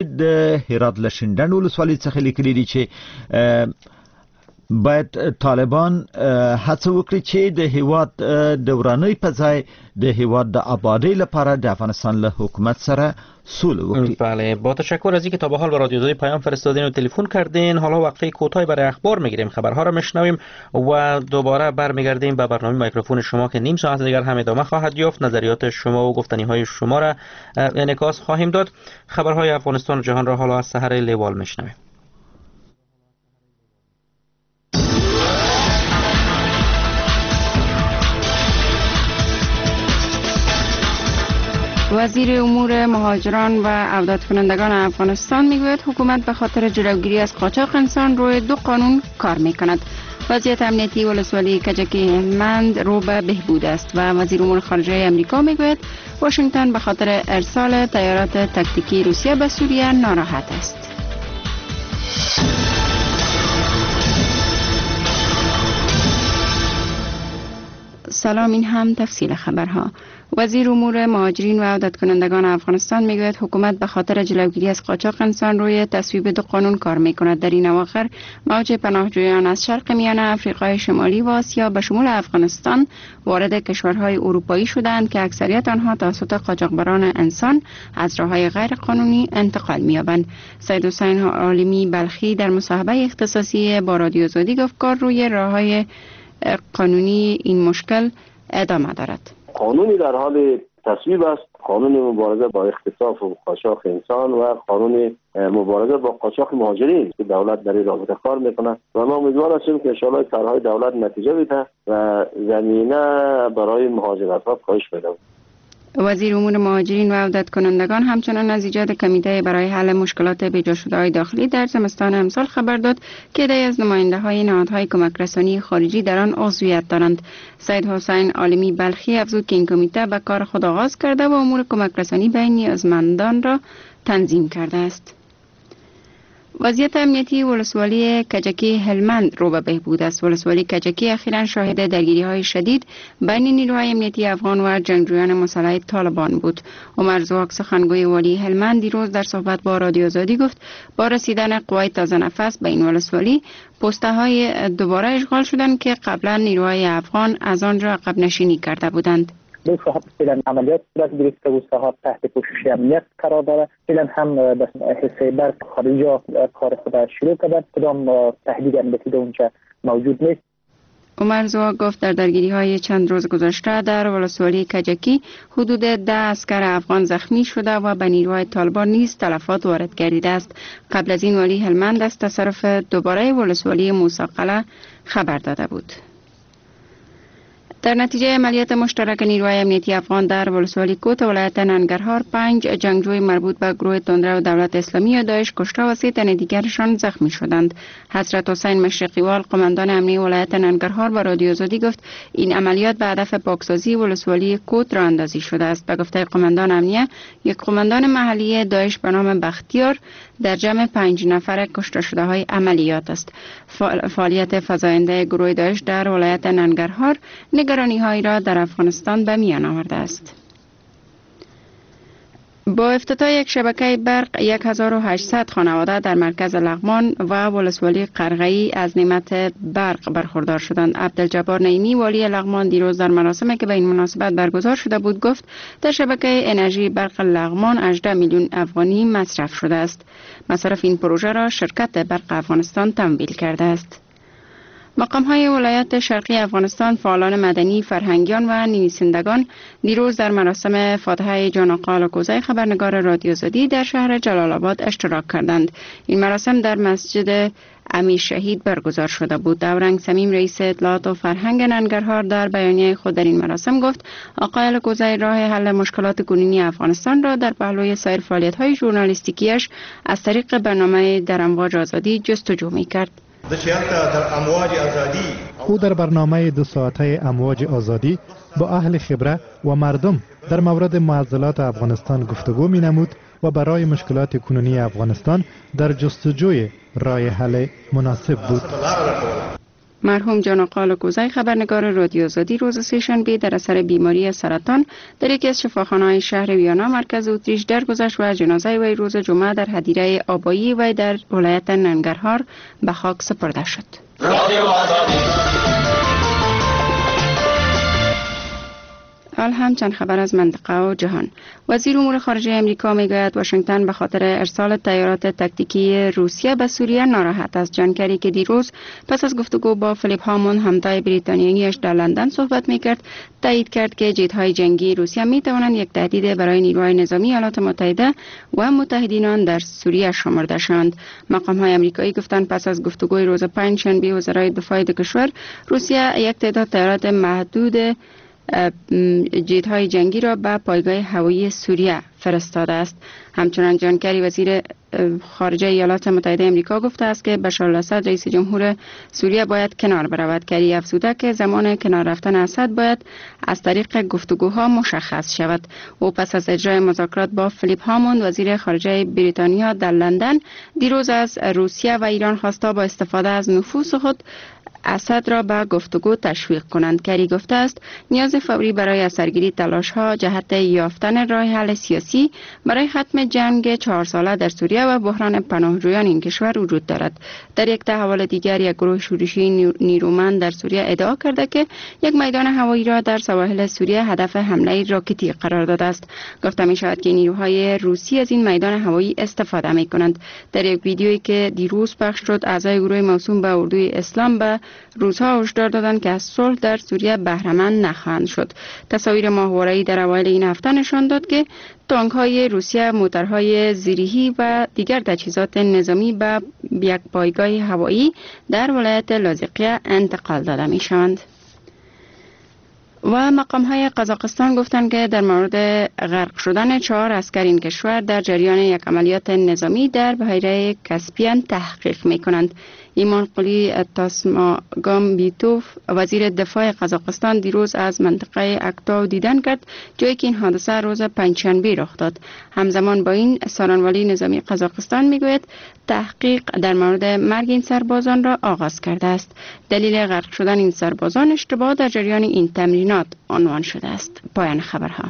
د هرات لشندن ولسوالۍ څخه لیکلي دي چې باید طالبان هڅه وکړي چې د هیواد د ورانۍ په ځای د هیواد د آبادی لپاره د افغانستان له حکومت سره صلح وکړي. بله، با تشکر از اینکه تا به حال به رادیو آزادی پیام فرستادین و تلفن کردین. حالا وقفه کوتاهی برای اخبار میگیریم، خبرها را میشنویم و دوباره برمیگردیم به برنامه میکروفون شما که نیم ساعت دیگر هم ادامه خواهد یافت. نظریات شما و گفتنی های شما را انعکاس خواهیم داد. خبرهای افغانستان و جهان را حالا از سحر لیوال میشنویم. وزیر امور مهاجران و عودت کنندگان افغانستان میگوید حکومت به خاطر جلوگیری از قاچاق انسان روی 2 قانون کار میکند. وضعیت امنیتی ولسوالی کجکی هلمند رو به بهبود است و وزیر امور خارجه امریکا میگوید واشنگتن به خاطر ارسال طیارات تاکتیکی روسیه به سوریه ناراحت است. سلام، این هم تفصیل خبرها. وزیر امور مهاجرین و عودت کنندگان افغانستان میگوید حکومت به خاطر جلوگیری از قاچاق انسان روی تصویب 2 قانون کار میکند. در این اواخر موج پناهجویان از شرق میانه، افریقای شمالی و آسیا به شمول افغانستان وارد کشورهای اروپایی شدند که اکثریت آنها توسط قاچاقبران انسان از راههای غیر قانونی انتقال می‌یابند. سید حسین عالمی بلخی در مصاحبه اختصاصی با رادیو آزادی گفت کار روی راههای قانونی این مشکل ادامه دارد. قانونی در حال تصویب است، قانون مبارزه با اختطاف و قاچاق انسان و قانون مبارزه با قاچاق مهاجرین که دولت در این رابطه کار میکنه و ما امیدوار هستیم که ان شاء الله کارهای دولت نتیجه بده و زمینه برای مهاجرت ها کاهش پیدا کنه. وزیر امور مهاجرین و عودت کنندگان همچنان از ایجاد کمیته برای حل مشکلات بیجا شده‌های داخلی در زمستان امسال خبر داد که عده‌ای از نماینده‌های نهادهای کمک رسانی خارجی در آن عضویت دارند. سید حسین عالمی بلخی افزود که این کمیته به کار خود آغاز کرده و امور کمک رسانی بین نیازمندان را تنظیم کرده است. وضعیت امنیتی ولسوالی کجکی هلمند رو به بهبود است. ولسوالی کجکی اخیراً شاهد درگیری‌های شدید بین نیروهای امنیتی افغان و جنگجویان مسلح طالبان بود. عمر زواک سخنگوی والی هلمند دیروز در صحبت با رادیو آزادی گفت با رسیدن قوای تازه نفس به این ولسوالی پست‌های دوباره اشغال شدند که قبلا نیروهای افغان از آن را عقب نشینی کرده بودند. دو صاحب فعلا عملیات صورت گرفته و صاحب تحت پوشش امنیت قرار داره. فعلا هم به حصه برق خارجی کار خود شروع کردن. کدام تهدید امنیتی در اونجا موجود نیست. عمر زواک گفت در درگیری‌های چند روز گذشته در ولسوالی کجکی حدود 10 عسکر افغان زخمی شده و به نیروهای طالبان نیز تلفات وارد گردیده است. قبل از این والی هلمند از تصرف دوباره ولسوالی موسی خبر داده بود. در نتیجه عملیات مشترک نیروهای امنیتی افغان در ولسوالی کوت ولایت ننگرهار 5 جنگجوی مربوط به گروه تندرو دولت اسلامی یا داعش کشته و 3 تن دیگرشان زخمی شدند. حضرت حسین مشرقیوال قماندان امنیتی ولایت ننگرهار به رادیو آزادی گفت این عملیات به هدف پاکسازی ولسوالی کوت راه اندازی شده است. به گفته قماندان امنیه یک قماندان محلی داعش به نام بختیار در جمع 5 نفر کشته شده های عملیات است. فعالیت فزاینده گروه داعش در ولایت ننگرهار نگرانی هایی را در افغانستان به میان آورده است. با افتتاح یک شبکه برق 1800 خانواده در مرکز لغمان و ولسوالی قرغه‌ای از نعمت برق برخوردار شدند. عبدالجبار نعیمی والی لغمان دیروز در مراسمی که به این مناسبت برگزار شده بود گفت در شبکه انرژی برق لغمان 18 میلیون افغانی مصرف شده است. مصرف این پروژه را شرکت برق افغانستان تمویل کرده است. مقام‌های ولایت شرقی افغانستان، فعالان مدنی، فرهنگیان و نویسندگان دیروز در مراسم فاتحه جان آقا الکوزی خبرنگار رادیو آزادی در شهر جلال آباد اشتراک کردند. این مراسم در مسجد امیر شهید برگزار شده بود. اورنگ سمیم رئیس اطلاعات و فرهنگ ننگرهار در بیانیه خود در این مراسم گفت آقا الکوزی راه حل مشکلات کنونی افغانستان را در پهلوی سایر فعالیت‌های ژورنالیستیکیش از طریق برنامه در امواج آزادی جستجو می‌کرد. او در برنامه 2 ساعته امواج آزادی با اهل خبره و مردم در مورد معضلات افغانستان گفتگو می نمود و برای مشکلات کنونی افغانستان در جستجوی راه حل مناسب بود. مرحوم جان آقا کوزی خبرنگار رادیو آزادی روز سه‌شنبه در اثر بیماری سرطان در یکی از شفاخانه‌های شهر ویانا مرکز اتریش درگذشت و جنازه وی روز جمعه در هدیره آبایی وی در ولایت ننگرهار به خاک سپرده شد. حال هم چند خبر از منطقه و جهان. وزیر امور خارجه امریکا میگوید واشنگتن به خاطر ارسال طیارات تاکتیکی روسیه به سوریه ناراحت است. جانکاری که دیروز پس از گفتگو با فلیپ هامون همتای بریتانیاییش در لندن صحبت میکرد تایید کرد که جت‌های جنگی روسیه میتوانند یک تهدید برای نیروهای نظامی ایالات متحده و متحدینان در سوریه شمرده شوند. مقام‌های آمریکایی گفتند پس از گفتگوی روز پنجشنبه وزرای دفاع کشور روسیه یک تعداد طیارات محدود جت‌های جنگی را به پایگاه هوایی سوریه فرستاده است. همچنان جانکاری وزیر خارجه ایالات متحده آمریکا گفته است که بشار الاسد رئیس جمهور سوریه باید کنار برود. کری افزوده که زمان کنار رفتن اسد باید از طریق گفتگوها مشخص شود. او پس از اجرای مذاکرات با فلیپ هاموند وزیر خارجه بریتانیا در لندن دیروز از روسیه و ایران خواسته با استفاده از نفوذ خود اسد را به گفتگو تشویق کنند. کری گفته است نیاز فوری برای اثرگیری تلاش‌ها جهت یافتن راه حل سیاسی برای ختم جنگ 4 ساله در سوریه و بحران پناهجویان این کشور وجود دارد. در یک تحول دیگر یک گروه شورشی نیرومند در سوریه ادعا کرده که یک میدان هوایی را در سواحل سوریه هدف حمله راکتی قرار داده است. گفته می شود که نیروهای روسی از این میدان هوایی استفاده می کنند. در یک ویدیویی که دیروز پخش شد اعضای گروه موسوم به اردوی اسلام به روزها هشدار دادند که از صلح در سوریه بهره مند نخواهند شد. تصاویر ماهواره‌ای در اوایل این هفته نشان داد که تانک‌های روسیه، موتورهای زیریهی و دیگر تجهیزات نظامی به یک پایگاه هوایی در ولایت لاذقیه انتقال داده می‌شوند. و مقام‌های قزاقستان گفتند که در مورد غرق شدن 4 عسکر این کشور در جریان یک عملیات نظامی در بحیره کاسپین تحقیق می‌کنند. ایمان قلی تاسماگامبیتوف وزیر دفاع قزاقستان دیروز از منطقه اکتاو دیدن کرد، جایی که این حادثه روز پنجشنبه رخ داد. همزمان با این سارنوالی نظامی قزاقستان میگوید تحقیق در مورد مرگ این سربازان را آغاز کرده است. دلیل غرق شدن این سربازان اشتباه در جریان این تمرینات عنوان شده است. پایان خبرها.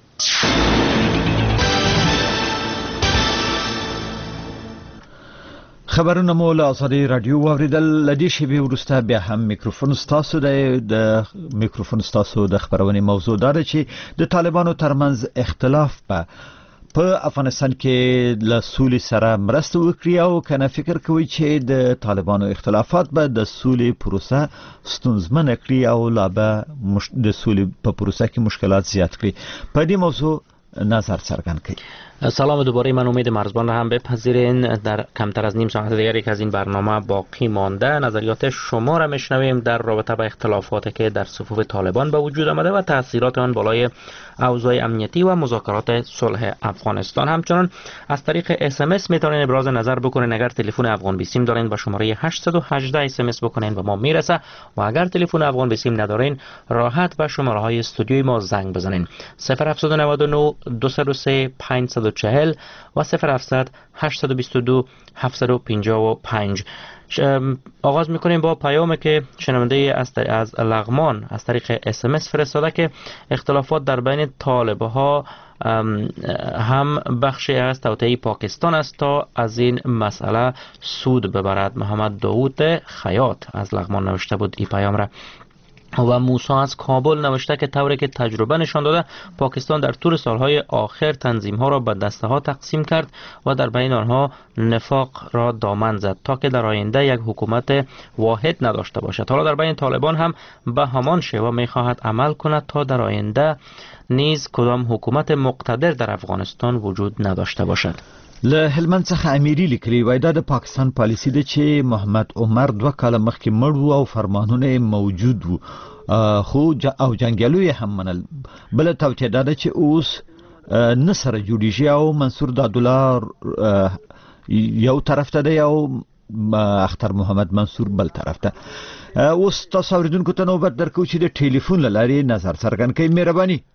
خبرونه مو له آزادۍ رادیو واوریدل. له دې شیبې وروسته بیا هم میکروفون ستاسو د میکروفون ستاسو د خبرونې موضوع دا ده چې د طالبانو ترمنځ اختلاف په افغانستان کې له سولې سره مرسته وکړي او کنه فکر کوي چې د طالبانو اختلافات به د سولې پروسه ستونزمنه کړي او لا به د سولې په پروسه کې مشکلات زیات کړي. په دې موضوع نظر څرګند کړي. سلام دوباره، من امید مرزبان را هم بپذیرین. در کمتر از نیم ساعت دیگری که از این برنامه باقی مانده نظریات شما را میشنویم در رابطه با اختلافاتی که در صفوف طالبان به وجود آمده و تاثیرات آن بالای اوضاع امنیتی و مذاکرات صلح افغانستان. همچنان از طریق SMS میتونین ابراز نظر بکنین. اگر تلفن افغان بیسیم دارین با شماره 818 SMS بکنین و ما میرسه، و اگر تلفن افغان بیسیم ندارین راحت به شماره های استودیوی ما زنگ بزنین 0799 203 540 و 0700 822 755. آغاز میکنیم با پیامی که شنونده از لغمان از طریق SMS فرستاده که اختلافات در بین طالبها هم بخشی از توطئه پاکستان است تا از این مسئله سود ببرد. محمد داوود خیاط از لغمان نوشته بود این پیام را. و موسی از کابل نوشته که طوری که تجربه نشان داده پاکستان در طول سالهای آخر تنظیم‌ها را به دسته‌ها تقسیم کرد و در بین آنها نفاق را دامن زد تا که در آینده یک حکومت واحد نداشته باشد. حالا در بین طالبان هم به همان شیوه می‌خواهد عمل کند تا در آینده نیز کدام حکومت مقتدر در افغانستان وجود نداشته باشد. له هلمند څخه امیری لیکلی وای دا د پاکستان پالیسی ده چې محمد عمر 2 کاله مخکې مړ و او فرمانونه موجود و خو او جنگیالو هم منل. بل توجیه ده چې اوس نه سره جوړیږي او منصور دادالله یو طرف ته دی او اختر محمد منصور بل طرف ته. اوس تاسو اوریدونکو ته نوبت درکو چې د ټلیفون له لارې نظر څرګند کړئ. مهرباني.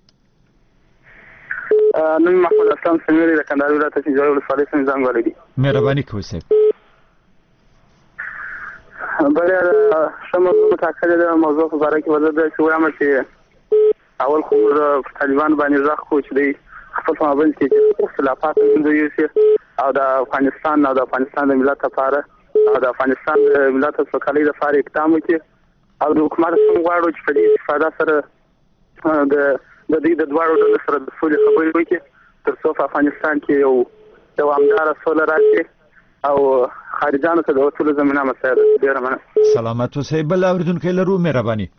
نوم محمد اسلام سمیری د کندهار ولایت سنجوړی ولسوالۍ څخه زنګ ولیدي. مهرباني کوئ صاحب. بله شما متأکد موضوع برای که وضع شوی هم که اول خود طالبان باندې ځخ کو چې دی خپل مابین کې اختلافات دوی شي او د افغانستان او د افغانستان د ملت لپاره او د افغانستان د ملت د سوکالۍ لپاره اقدام وکړي او د حکومت څخه غواړو چې په دې استفاده سره د دې د دوه ډلو سره د سولې خبرې وکړي تر څو په افغانستان کې یو دوامدار سوله راشي او خارجانو ته د وصول زمينه مساعد ډیره مننه. سلامت اوسئ. بل اوریدونکو لرو مهرباني.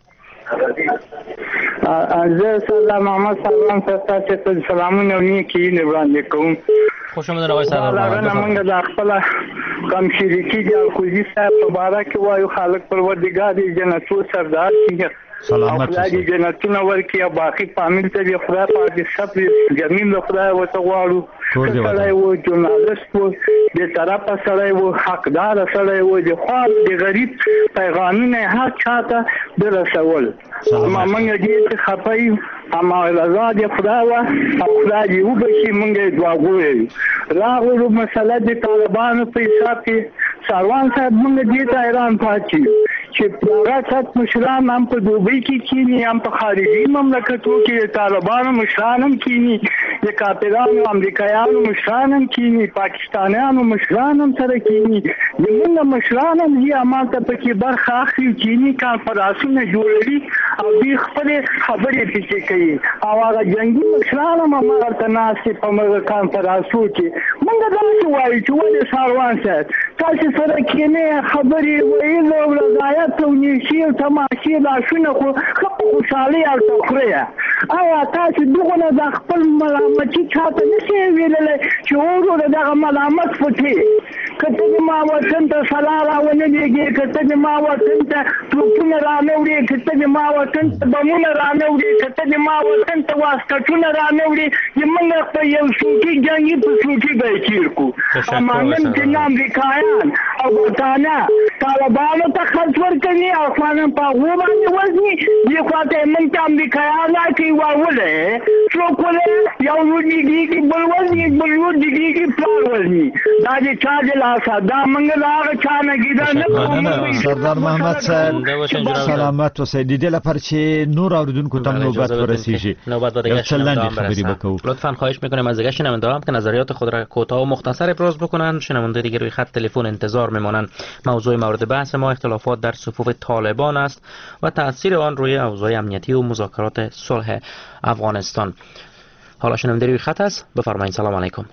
زه سلام محمد سلام تاسو ته سلامونه نیکی نه وړاندې کوم. خوش آمدید آقای سردار محمد. موږ د خپل کم شریکی د خوځي صاحب مبارک وایو خالق پروردگار دې جنتو سردار کیږي. سلامت اوسئ. خدای دې جنتونه ورکړي او باقي فامیل ته دې خدای پاک دې صبر جمیل خدای وته غواړو. سړی و ژورنالیست و د طرفه سړی و حقدار سړی و د خوا د غریب پیغامونه هر چاته برسول. اما موږ دې خپای اما رضا دې خدای و او خدای دې وبشي موږ دعا غوړو. راغلو مسله د طالبانو په حساب کې سروان صاحب موږ دې ته ایران پاتې چې پراغت مشران هم په دوبۍ کې کینی هم په خارجي مملکتو کې طالبانو مشران هم کینی د کاپیرانو امریکایانو مشران هم کینی پاکستانیانو مشران هم سره کینی زمونږ مشران هم دې امانته پکې برخه اخلي کینی کانفرانسونه جوړوي او دې خپل خبرې پکې کوي او هغه جنگي مشران هم هغلته ناستې په موږ کانفرانسو کې موږ داسې وایو چې ولې سروان صاحب تاسو سره کینې خبرې ویل او رضایت او نیشي او تماشي لاشونه خو خوشحالي او تخریه آیا تاسو دغه د خپل ملامتي چاته نشي ویللی چې ورور دغه ملامت پټي کته ما وطن ته سلام راونه دیږي کته ما وطن ته ټوپونه رانه وړي کته ما وطن ته بمونه رانه وړي کته ما وطن ته واسکټونه رانه وړي زمونږ په یو شوکي جنگي په شوکي به چیرکو امانن چې امریکایان او برتانیا طالبانو ته خرڅ ورکوي او افغانان په هغو باندې وزني دې خواته موږ ته امریکایان راکوي واولې څوک ولې یو ورډېږي بل وزني بل ورډېږي پلار وزني دا دې چا دې لاسه دا موږ له هغه چا نه ګیده نه سردار محمد صاحب سلامت اوسئ. د دې لپاره چې نور اوریدونکو ته نوبت ورسیږي نوبت به دیگه شنونده لطفا خواهش میکنیم از دیگه شنونده هم که نظریات خود را کوتاه و مختصر ابراز بکنن. شنونده دیگه روی خط تلفن انتظار میمانند. موضوع مورد بحث ما اختلافات در صفوف طالبان است و تاثیر آن روی اوضاع امنیتی و مذاکرات صلح افغانستان. حالا شنونده روی خط است. بفرمایید. سلام علیکم.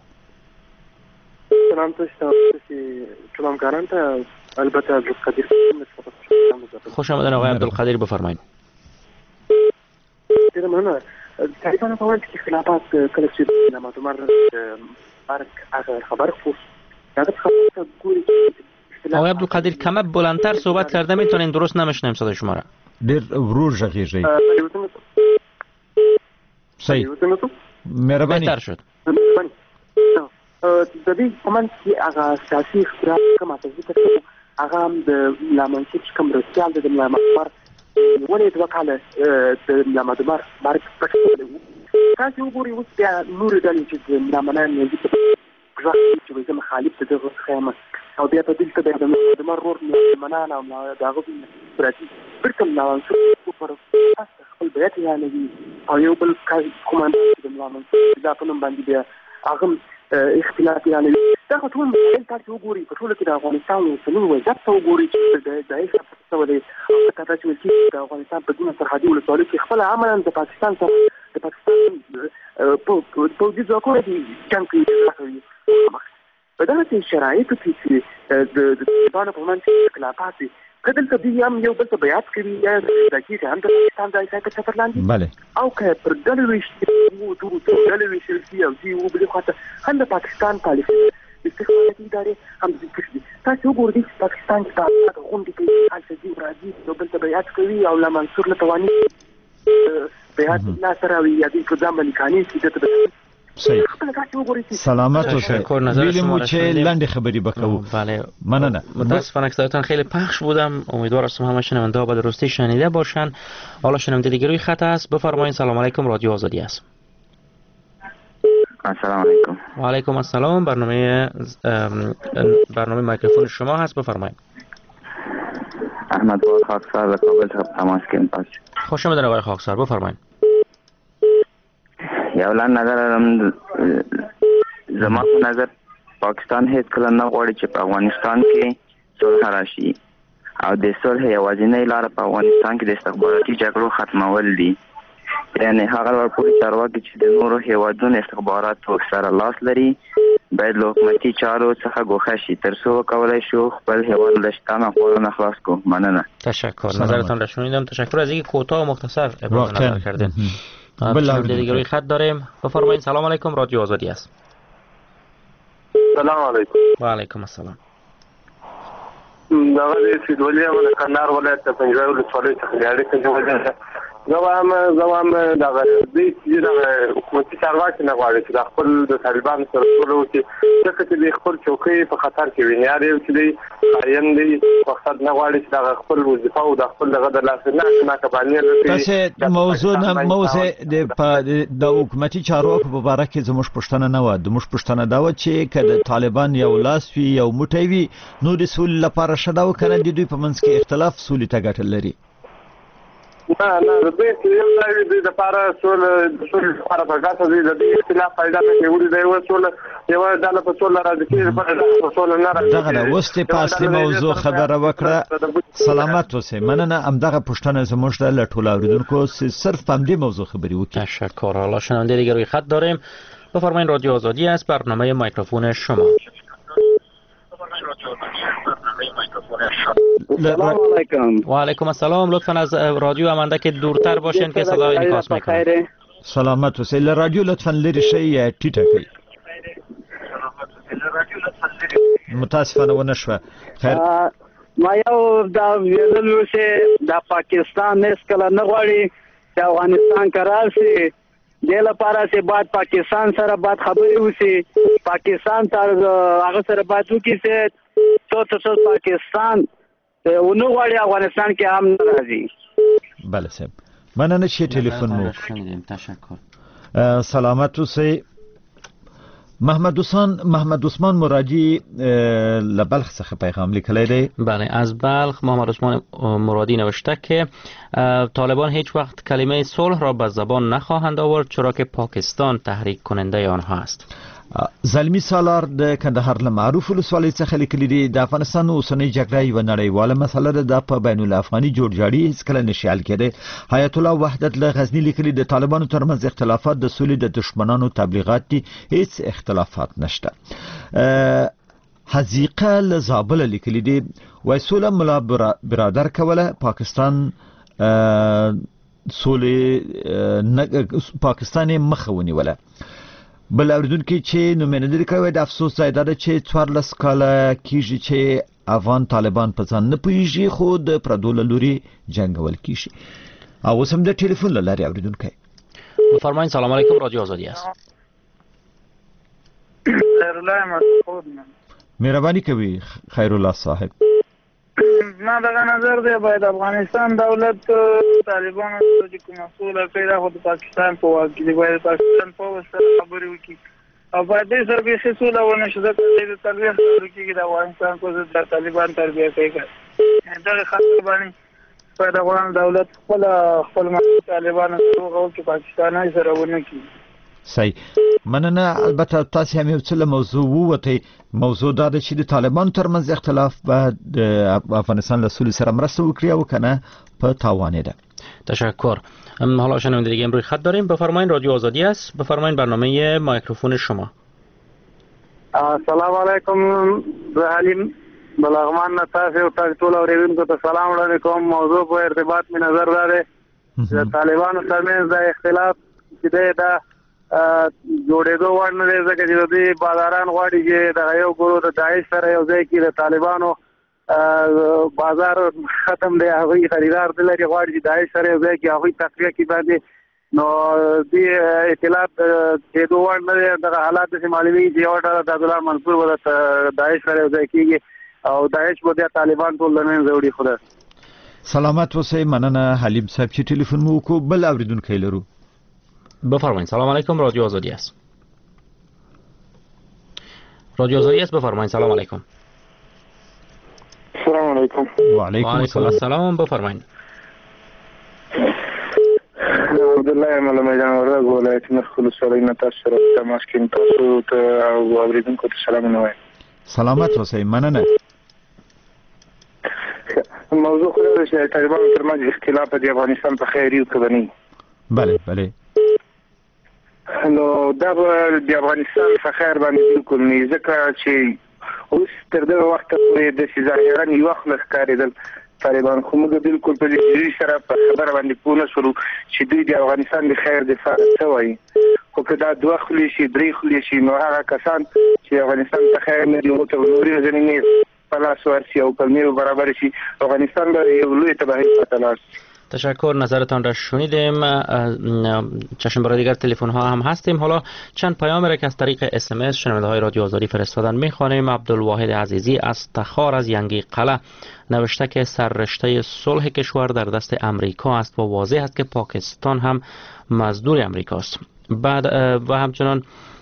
سلام سلام کارانتا البته عبدالقادر خوش آمدید آقای عبدالقادر. بفرمایید. مننه. طالبان په وخت کې اختلافات کله چې نامعلومه مرګ هغه خبر خو هغه خبره ګوري. آقای عبدالقادر کم بلندتر صحبت کرده میتونین درست نمیشنیم صدای شما را. ډیر ورو ژغیږي. صحیح. مهرباني. بهتر شد. د دې کومن چې هغه سیاسي اختلاف کومه ذکر کوي هغه هم د لامنشي کوم رسال د لامنمر ولې د وکاله د لامنمر مرګ پټ دی. تاسو وګورئ اوس بیا نور ډلې چې د لامنان نه دي چې زه مخالف دغه خیمه او بیا په دې کې د لامنمر ور منان او دغه پرتی برکم لاوانسو پر خپل بیت یعنی او یو بل کوماندان د لامنمر دا په نوم باندې بیا هغه اختلاف یعنی دا ټول تاسو وګورئ په ټول کې د افغانستان مسلمان وضعیت ته وګورئ چې د هیڅ څه ولې تاسو چې د افغانستان په دونه سرحدي ولسوالۍ کې خپل عملاً د پاکستان سره د پاکستان په دې ځکه چې څنګه کوي په دغه شرایطو کې چې د طالبانو په منځ کې اختلافات دي کله چې هم یو بل ته بیعت کوي یا د کې هم د پاکستان د ایسا کې څه لاندې او که پر دلوي شي وو دلوي شي او دی وو بل خاطر هم د پاکستان پالیسي استخباراتي ادارې هم د کړي تاسو وګورئ چې پاکستان کې د غونډې کې حالت دی راځي یو بل ته بیعت کوي او لا منصور له توانی بیعت لا سره وي یا د ځم ملکاني چې د صحیح. سلامت اوسئ. ویلیم چې لنډ خبری بکو. بله. مننه. متاسفانه که صداتون خیلی پخش بودم. امیدوار هستم همه شنونده ها به درستی شنیده باشن. حالا شنونده دیگه روی خط است. بفرمایید. سلام علیکم. رادیو آزادی است. السلام علیکم. و علیکم السلام. برنامه میکروفون شما هست. بفرمایید. احمد خاکسار از کابل څخه تماس کوم. خوش آمدید آقای خاکسار، بفرمایید. یولا نظر دارم، زما په نظر پاکستان هیڅ کله نه غواړي چې په افغانستان کې صلح راشي او د صلح یوازینۍ لاره په افغانستان کې د استخباراتي جګړو ختمول دي. یعنی هغه ورپورې چارواکي چې د نورو هیوادونو استخباراتو سره لاس لري باید له حکومتي چارو څخه ګوښه شي تر څو وکولای شو خپل هیواد له شتمن افغانانو خلاص کو. مننه. تشکر. نظرتان را شنیدم. تشکر از اینکه کوتاه و مختصر ابراز نظر کردین. دیگری خط داریم. بفرمایید. سلام علیکم، رادیو آزادی است. سلام علیکم. و علیکم السلام. دا د سیدولي او کندهار ولایت د پنځه ولسوالۍ څخه دی اړیکه جوړه. زوام دا د حکومتي چارواکي نه غواړي چې د خپل د طالبان سره سوله وکړي، ځکه چې د خپل چوکۍ په خطر کې وي. یار یو چې دی قایم دی، مقصد نه غواړي چې د خپل وظیفه او د خپل دغه د لاس نه قبانې تاسو موضوع د حکومتي چارواکو په اړه کې زموږ پښتنه نه و. د موږ پښتنه دا و چې کله طالبان یو لاس وي یو موټی وي نو د سولې لپاره شدا و کنه د دوی په منځ کې اختلاف سولې ته ګټه لري. نه د دې یو ځای د لپاره لپاره پکاته دي د دې اختلاف پیدا نه کوي. د یو سول یو ډول په سول راځي چې په سول نه راځي. دغه وسته په اصلي موضوع خبره وکړه. سلامت اوسئ. مننه. همدغه پښتنه زموږ د لټول اوریدونکو صرف په دې موضوع خبري وکړي. تشکر. حالا شنونده دیگه روی خط داریم. بفرمایید. رادیو آزادی است. برنامه میکروفون شما. سلام علیکم. و علیکم السلام. لطفا از رادیو امندک دورتر باشین که صدای انعکاس میکنه. سلامت اوسئ. رادیو لطفا لري شي ټیټه کړئ. متاسفانه ونشوه. خیر ما یو دا ویلو چې د پاکستان نس کله نه غواړي چې افغانستان قرار شي. د لپاره چې بعد پاکستان سره بعد خبرې وشي، پاکستان تر هغه سره بعد وکړي چې څو پاکستان ونه غواړي افغانستان کې هم ناراضي. بله صاحب. مننه چې ټلیفون مو. تشکر. سلامت اوسئ. محمد عثمان مرادی لبلخ څخه پیغام لیکلی دی. بله، از بلخ محمد عثمان مرادی نوشته که طالبان هیچ وقت کلمه صلح را به زبان نخواهند آورد چرا که پاکستان تحریک کننده آنها است. زلمی سالار د کندهار له معروف ولسوالۍ څخه لیکلي دي. د افغانستان اوسنۍ جګړه یوه نړیواله مسله ده. دا په بین الافغاني جوړجاړي هیڅکله نشي حل کېدی. حیات الله وحدت له غزني لیکلي د طالبانو ترمنځ اختلافات د سولې د دشمنانو تبلیغات دي، هیڅ اختلافات نشته. حزیقه له زابل لیکلي دي وای سوله ملا برادر کوله، پاکستان سولې پاکستان مخه ونیوله. بل اوریدونکو چې نومېندل کوي د افسوس ځای ده چې 14 کاله کېږي چې افغان طالبان په ځان نه پوهېږي خو د پردو له لوري جنګول کېږي. او اوس هم د ټلیفون له لارې اوریدونکی. بفرمایید. سلام علیکم، رادیو آزادی است. خیرالله مسعود. مهرباني کوي خیرالله صاحب. ما دغه نظر دی باید افغانستان دولت طالبانو چې کوم مسؤل پیدا خو د پاکستان په واک کې دی، باید پاکستان په سره خبرې وکړي او باید دې سره به سوله ونه شي. د تربیه سره کې د افغانستان کو د طالبان تربیه کوي. دغه خاطر باندې باید افغان دولت خپل طالبانو سره او کې پاکستان سره ونه کړي. صحیح. مننه. البته تاسو هم یو څه موضوع ووتی. موضوع دا ده چې د طالبان ترمنځ اختلاف به د افغانستان له سولې سره مرسته وکړي او کنه په تاوان ده. تشکر. حالا شنونده دیگه امروز خط داریم. بفرمایید. رادیو آزادی است. بفرمایید. برنامه میکروفون شما. السلام علیکم. حلیم بلغمان نتاسه و تاکتول اوریدونکو ته سلام وړاندې کوم. موضوع په ارتباط می نظر داره د طالبانو ترمنځ د اختلاف چې دا جوړېدو وړ نه دی، ځکه چې د دې بازاران غواړي چې د یو ګروپ د داعش سره یو ځای کې د طالبانو بازار ختم دی، هغوی خریدار نه لري، غواړي چې داعش سره یو ځای کې هغوی تقویه کړي باندې. نو دې اطلاعات کېدو وړ نه دی. دغه حالات داسې معلومېږي چې یوه ډله د عبدالله منصور به د داعش سره یو ځای کېږي او داعش به بیا طالبان ټول له منځه وړي. خدا سلامت اوسئ. مننه حلیم صاحب چې ټلیفون مو وکړو. بل اوریدونکی لرو. بفرمایید. سلام علیکم، رادیو آزادی است. رادیو آزادی است. بفرمایید. سلام علیکم. السلام علیکم. و علیکم السلام. بفرمایید. عبدالله ملا میدان ورده ولایت مرخ ولسوالۍ نه تاسو سره تماس کوم. تاسو ته او اوریدونکو ته سلامونه وایم. سلامت اوسئ. مننه. موضوع خو دا چې طالبانو ترمنځ اختلاف د افغانستان په خیریو کې بني. بله بله. نو دا د افغانستان په خیر باندې بالکل نه، ځکه چې اوس تر دغه وخت پورې د ظاهرا یو خلک کاریدل طالبان خو موږ بالکل په دې سره په خبره باندې پوه نه شو چې دوی د افغانستان د خیر دفاع کوي. خو که دا دوه خلی شي درې خلی شي نو هغه کسان چې افغانستان ته خیر نه دی او ته نوري ځنې په لاس ورسي او کلمې برابر شي افغانستان به یو لوی تباهی پاتلاست. تشکر، نظرتان را شنیدیم. چشم برای دیگر تلفن ها هم هستیم. حالا چند پیام را که از طریق SMS شنونده های رادیو آزادی فرستادن میخوانیم. عبدالواحد عزیزی از تخار از ینگی قلعه نوشته که سررشته صلح کشور در دست امریکا است و واضح است که پاکستان هم مزدور امریکاست. بعد و همچنان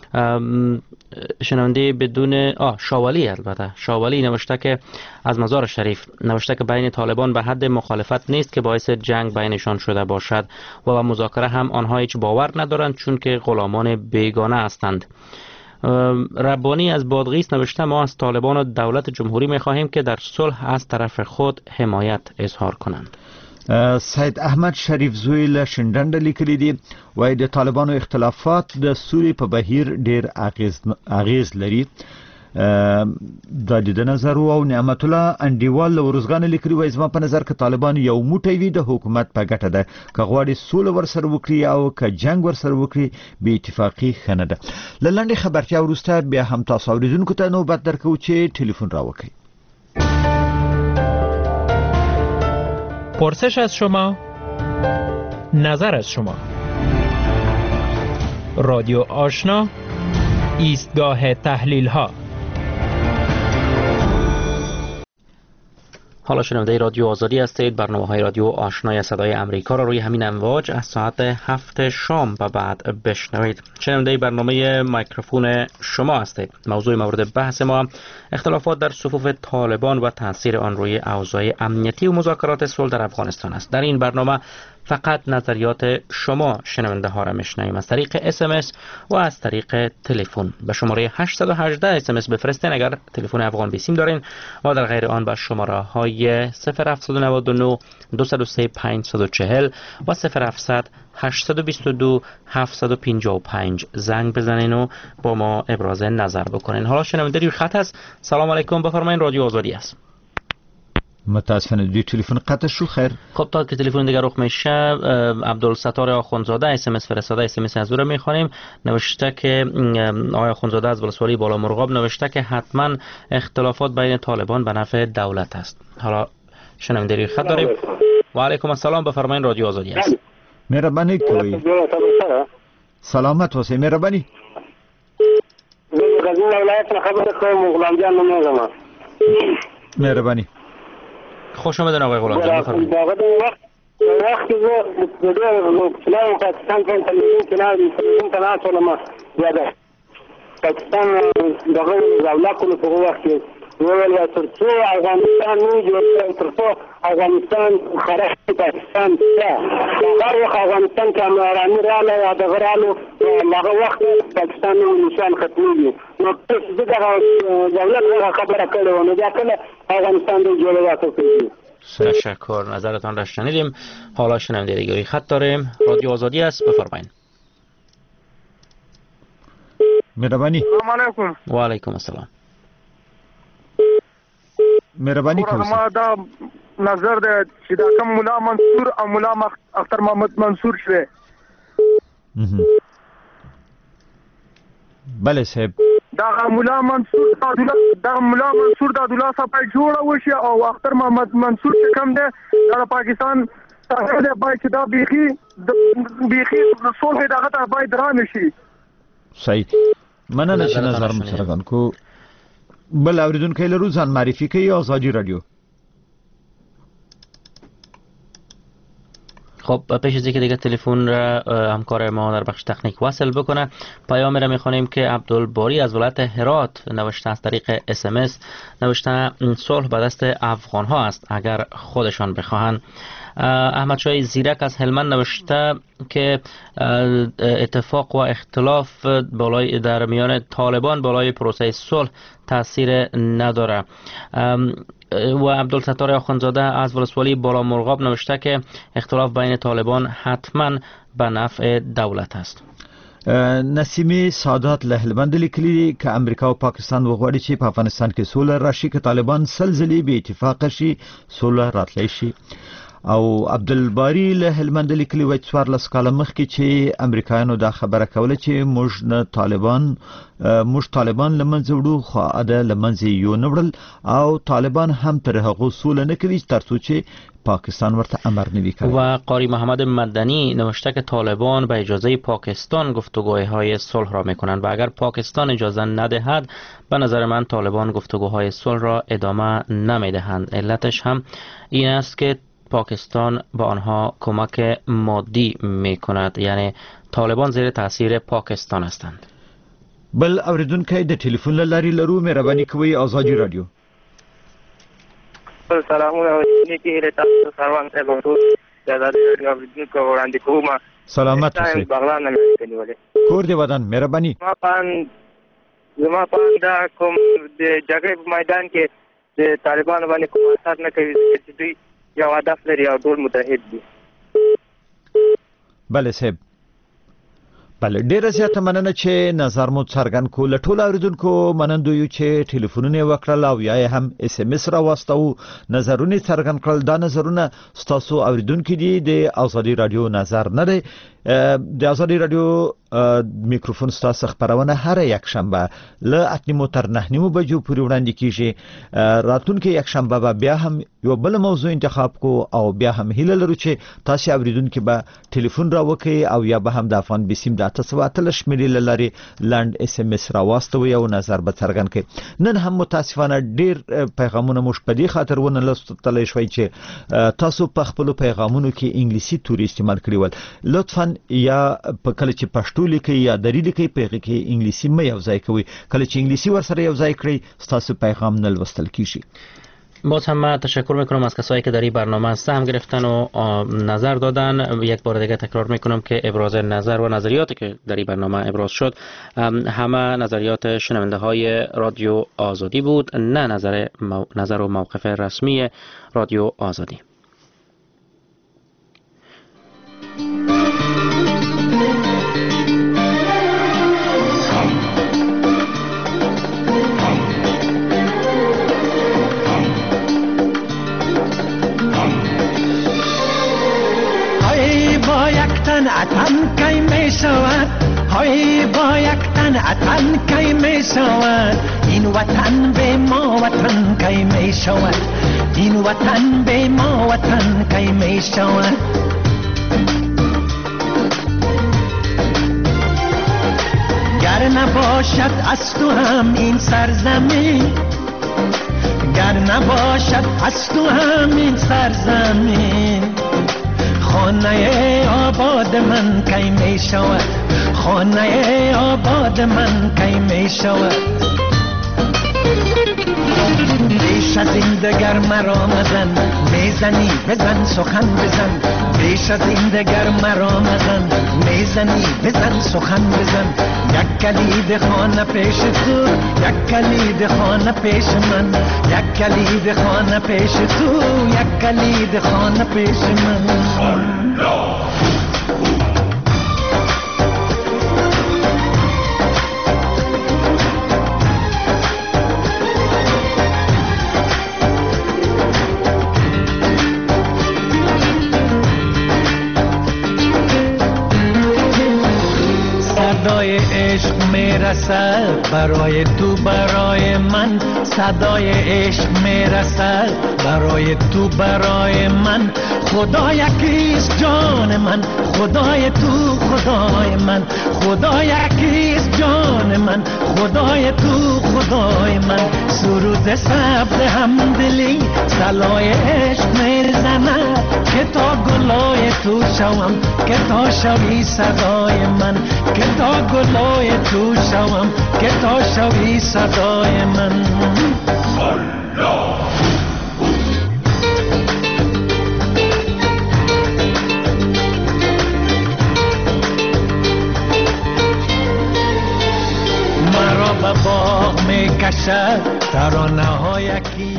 شنونده بدون شاولی، البته شاولی نوشته که از مزار شریف نوشته که بین طالبان به حد مخالفت نیست که باعث جنگ بینشان شده باشد و مذاکره هم آنها هیچ باور ندارند چون که غلامان بیگانه هستند. ربانی از بادغیس نوشته ما از طالبان و دولت جمهوری می‌خواهیم که در صلح از طرف خود حمایت اظهار کنند. سید احمد شریف زوی له شندنډ لیکلی دی وای د طالبانو اختلافات د سوري په بهیر ډیر اغیز لري. د دې نظر او نعمت الله انډیوال ورزغان لیکلی وای زما په نظر ک طالبان یو موټی وي د حکومت په ګټه ده، ک غواړي سول ورسره وکړي او ک جنگ ورسره وکړي به اتفاقی خنه ده. لنډه خبرتیا ورسته بیا هم تاسو اوریدونکو ته نوبت درکو چې ټلیفون راوکړي. پرسش از شما، نظر از شما. رادیو آشنا، ایستگاه تحلیل ها. حالا شنونده رادیو آزادی هستید. برنامه‌های رادیو آشنای صدای امریکا را روی همین امواج از ساعت 7 شام و بعد بشنوید. شنونده برنامه میکروفون شما هستید. موضوع مورد بحث ما اختلافات در صفوف طالبان و تاثیر آن روی اوضاع امنیتی و مذاکرات صلح در افغانستان است. در این برنامه فقط نظریات شما شنونده ها را میشنویم از طریق SMS و از طریق تلفن. به شماره 818 SMS بفرستین اگر تلفن افغان بیسیم دارین و در غیر آن به شماره های 0799 203 540 و 0700 822 755 زنگ بزنین و با ما ابراز نظر بکنین. حالا شنونده روی خط هست. سلام علیکم، بفرمایید. رادیو آزادی است. متاسفانه دی تلفن قطع شو. خیر، خب تا که تلفن دیگر رخ میشه عبدالستار آخوندزاده SMS فرستاده. SMS از او را میخوانیم. نوشته که آقای آخوندزاده از ولسوالی بالا مرغاب نوشته که حتما اختلافات بین طالبان به نفع دولت است. حالا شنونده روی خط داریم. و علیکم السلام، بفرمایید. رادیو آزادی است. مهربانی کوي. سلامت اوسئ. مهربانی. غزنی ولایت نه خبر کوم. غلام جان نومم. مهربانی. خوش آمدید آقای غلام جان، بفرمایید. وقتی زه د اسلام پاکستان په تلویزیون کې نه ټولما یاده پاکستان دغه ځولاکو په وخت کې ویل ترڅو افغانستان نه جوړ ترڅو افغانستان خارج پاکستان هغه وخت افغانستان کې امراني رااله یا دغه رالو هغه وخت پاکستان نشان ختمېږي. نو څه دغه دولت خبره کړې و نو دا کله افغانستان د جوړېدو کوي. تشکر، نظرتان را شنیدیم. حالا شنونده دیگری خط داریم. رادیو آزادی است، بفرمایید. مهربانی. السلام علیکم. و علیکم السلام. مهربانی کوي. ما دا نظر ده چې دا کوم مولا منصور او مولا اختر محمد منصور شوه. بله صاحب. دا مولا منصور د عبدالله صاحب جوړه وشي او اختر محمد منصور چې کوم ده د پاکستان څخه د پای چې دا بیخي صلح دغه ته باید درانه شي. صحیح. مننه چې نظر مشرګان کو. بل اوریدونکو لرو ځان معرفي کوي. آزادی رادیو. خب پیش از اینکه دیگه تلفن را همکار ما در بخش تکنیک وصل بکنه، پیام را میخوانیم که عبدالباری از ولایت هرات نوشته از طریق SMS، نوشته صلح به دست افغان ها است اگر خودشان بخواهند. احمد شاه زیرک از هلمند نوشته که اتفاق و اختلاف بالای در میان طالبان بالای پروسه صلح تاثیر نداره. و عبدالستار آخوندزاده از ولسوالی بالا مرغاب نوشته که اختلاف بین طالبان حتما به نفع دولت است. نسیمی سادات له هلمند لیکلي که امریکا او پاکستان وغواړي چې په افغانستان کې سوله راشي، که طالبان سلزلي به اتفاق شي سوله راتلی شي. او عبدالباری له هلمند لیکلي وای 14 کاله مخکې چې امریکایانو دا خبره کوله چې موږ طالبان لمنځه وړو، خو اده لمنځه یو نه وړل او طالبان هم تر هغه سوله نه کوي ترڅو چې پاکستان ورته امر نوی کنه. و قاری محمد مدنی نوشته که طالبان به اجازه پاکستان گفتگوهای صلح را میکنند و اگر پاکستان اجازه ندهد به نظر من طالبان گفتگوهای صلح را ادامه نمیدهند. علتش هم این است که پاکستان به آنها کمک مادی میکند، یعنی طالبان زیر تاثیر پاکستان هستند. بل اوریدونکو د ټلیفون لاري لرو، مهرباني کوئ آزادی رادیو. سلامونه نیکی تاسو سروان صاحب او ټول د آزادی رادیو اوریدونکو وړاندې کوم. سلامت اوسئ. بغلان نه مې کور دی ودان مهرباني. زما پان دا کوم د جګړې په میدان کې د طالبانو باندې کوم اثر نه کوي چې دوی یو هدف لري او ټول متحد دي. بله صاحب، بله ډیره زیاته مننه چې نظر مو څرګند کو. له ټولو اوریدونکو منندو یو چې ټلیفونونه وکړل او یا هم SMS را واستو، نظرونه څرګند کړل. دا نظرونه ستاسو اوریدونکو دي، د آزادی رادیو نظر نه دی. د آزادی رادیو میکروفون ستاسو خبرونه هر یک شنبه له 8:30 تر 9:30 بجو پورې وړاندې کیږي. راتلونکي یک شنبه به بیا هم یو بل موضوع انتخاب کو او بیا هم هیله لرو چې تاسو اوریدونکو به ټلیفون را وکړي او یا به هم د افغان بسیم د 848 شمیرې لاري لاند SMS را واستوي او نظر به څرګند کړي. نن هم متاسفانه ډیر پیغامونه مش په دې خاطر ونه لستلای شوي چې تاسو په خپل پیغامونو کې انګلیسي توري استعمال کړی ول. لطفا یا په کله چې پښتو لیکي یا دری لیکي په کې انګلیسي مې یو ځای کوي، کله چې انګلیسي ورسره یو ځای کړی تاسو پیغام نه لوستل کیږي. باز هم من تشکر میکنم از کسایی که در این برنامه سهم گرفتن و نظر دادن. یک بار دیگه تکرار میکنم که ابراز نظر و نظریاتی که در این برنامه ابراز شد همه نظریات شنونده های رادیو آزادی بود، نه نظر و موقف رسمی رادیو آزادی. اتن کی می شود، های با یک تن اتن کی می شود، این وطن به ما وطن کی می شود، این وطن به ما وطن کی می شود. گر نباشد از تو هم این سرزمین، گر نباشد از تو هم این سرزمین، خانه آباد من کی می شود، خانه آباد من کی می شود. بیش از این دگر مرا مزن، میزنی بزن سخن بزن، بیش از این دگر مرا مزن، میزنی بزن سخن بزن. یک کلید خانه پیش تو، یک کلید خانه پیش من، یک کلید خانه پیش تو، یک کلید خانه پیش من. صدای عشق می میرسد برای تو برای من صدای عشق میرسد برای تو برای من خدا یکیست جان من خدای تو خدای من خدا یکیست جان من خدای تو خدای من سرود سبز همدلی سلای عشق میزنه که تا گلای تو شوم که تا شوی صدای من که تا گلای تو شوم که تا شوی صدای من مرا به باغ میکشد ترانه ها یکی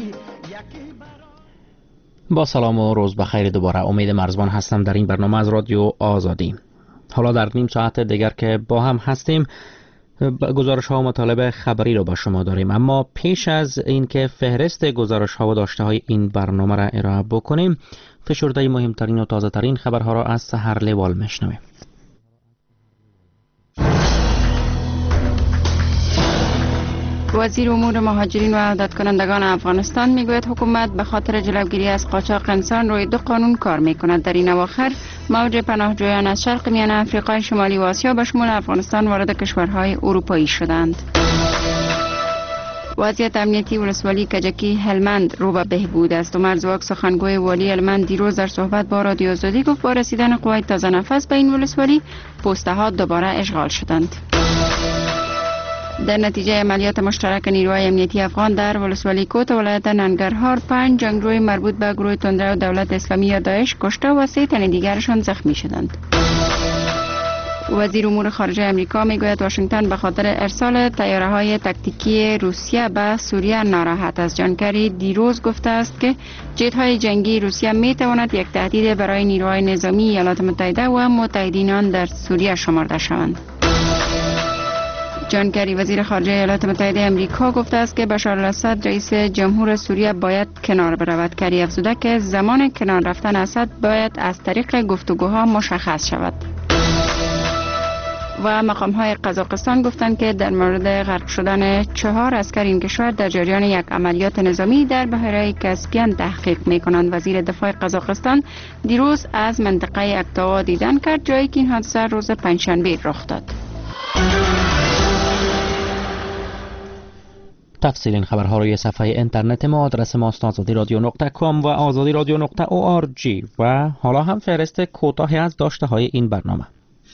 با سلام و روز بخیر. دوباره امید مرزبان هستم در این برنامه از رادیو آزادی. حالا در نیم ساعت دیگر که با هم هستیم گزارش ها و مطالب خبری رو با شما داریم، اما پیش از اینکه فهرست گزارش ها و داشته های این برنامه را ارائه بکنیم فشرده مهمترین و تازه ترین خبرها را از سحر لیوال میشنویم. وزیر امور مهاجرین و عودت کنندگان افغانستان میگوید حکومت به خاطر جلوگیری از قاچاق انسان روی 2 قانون کار میکند. در این اواخر موج پناهجویان از شرق میانه افریقای شمالی و آسیا به شمول افغانستان وارد کشورهای اروپایی شدند. وضعیت امنیتی ولسوالی کجکی هلمند رو به بهبود است. عمر زواک سخنگوی والی هلمند دیروز در صحبت با رادیو آزادی گفت با رسیدن قوای تازه نفس به این ولسوالی پسته ها دوباره اشغال شدند. در نتیجه عملیات مشترک نیروهای امنیتی افغان در ولسوالی کوت ولایت ننگرهار 5 جنگجوی مربوط به گروه تندرو دولت اسلامی یا داعش کشته و 3 تن دیگرشان زخمی شدند. وزیر امور خارجه امریکا میگوید واشنگتن به خاطر ارسال طیاره‌های تاکتیکی روسیه به سوریه ناراحت است. جانکاری دیروز گفته است که جت‌های جنگی روسیه میتواند یک تهدید برای نیروهای نظامی ایالات متحده و متحدین آن در سوریه شمرده شوند. جان کری وزیر خارجه ایالات متحده امریکا گفته است که بشار الاسد رئیس جمهور سوریه باید کنار برود. کری افزوده که زمان کنار رفتن اسد باید از طریق گفتگوها مشخص شود. و مقام‌های قزاقستان گفتند که در مورد غرق شدن 4 عسکر این کشور در جریان یک عملیات نظامی در بحیره کاسپین تحقیق می‌کنند. وزیر دفاع قزاقستان دیروز از منطقه اکتاوا دیدن کرد، جایی که این حادثه روز پنجشنبه رخ داد. تفصیل این خبرها روی صفحه اینترنت ما، آدرس ما azadiradio.com و azadiradio.org. و حالا هم فهرست کوتاهی از داشته های این برنامه.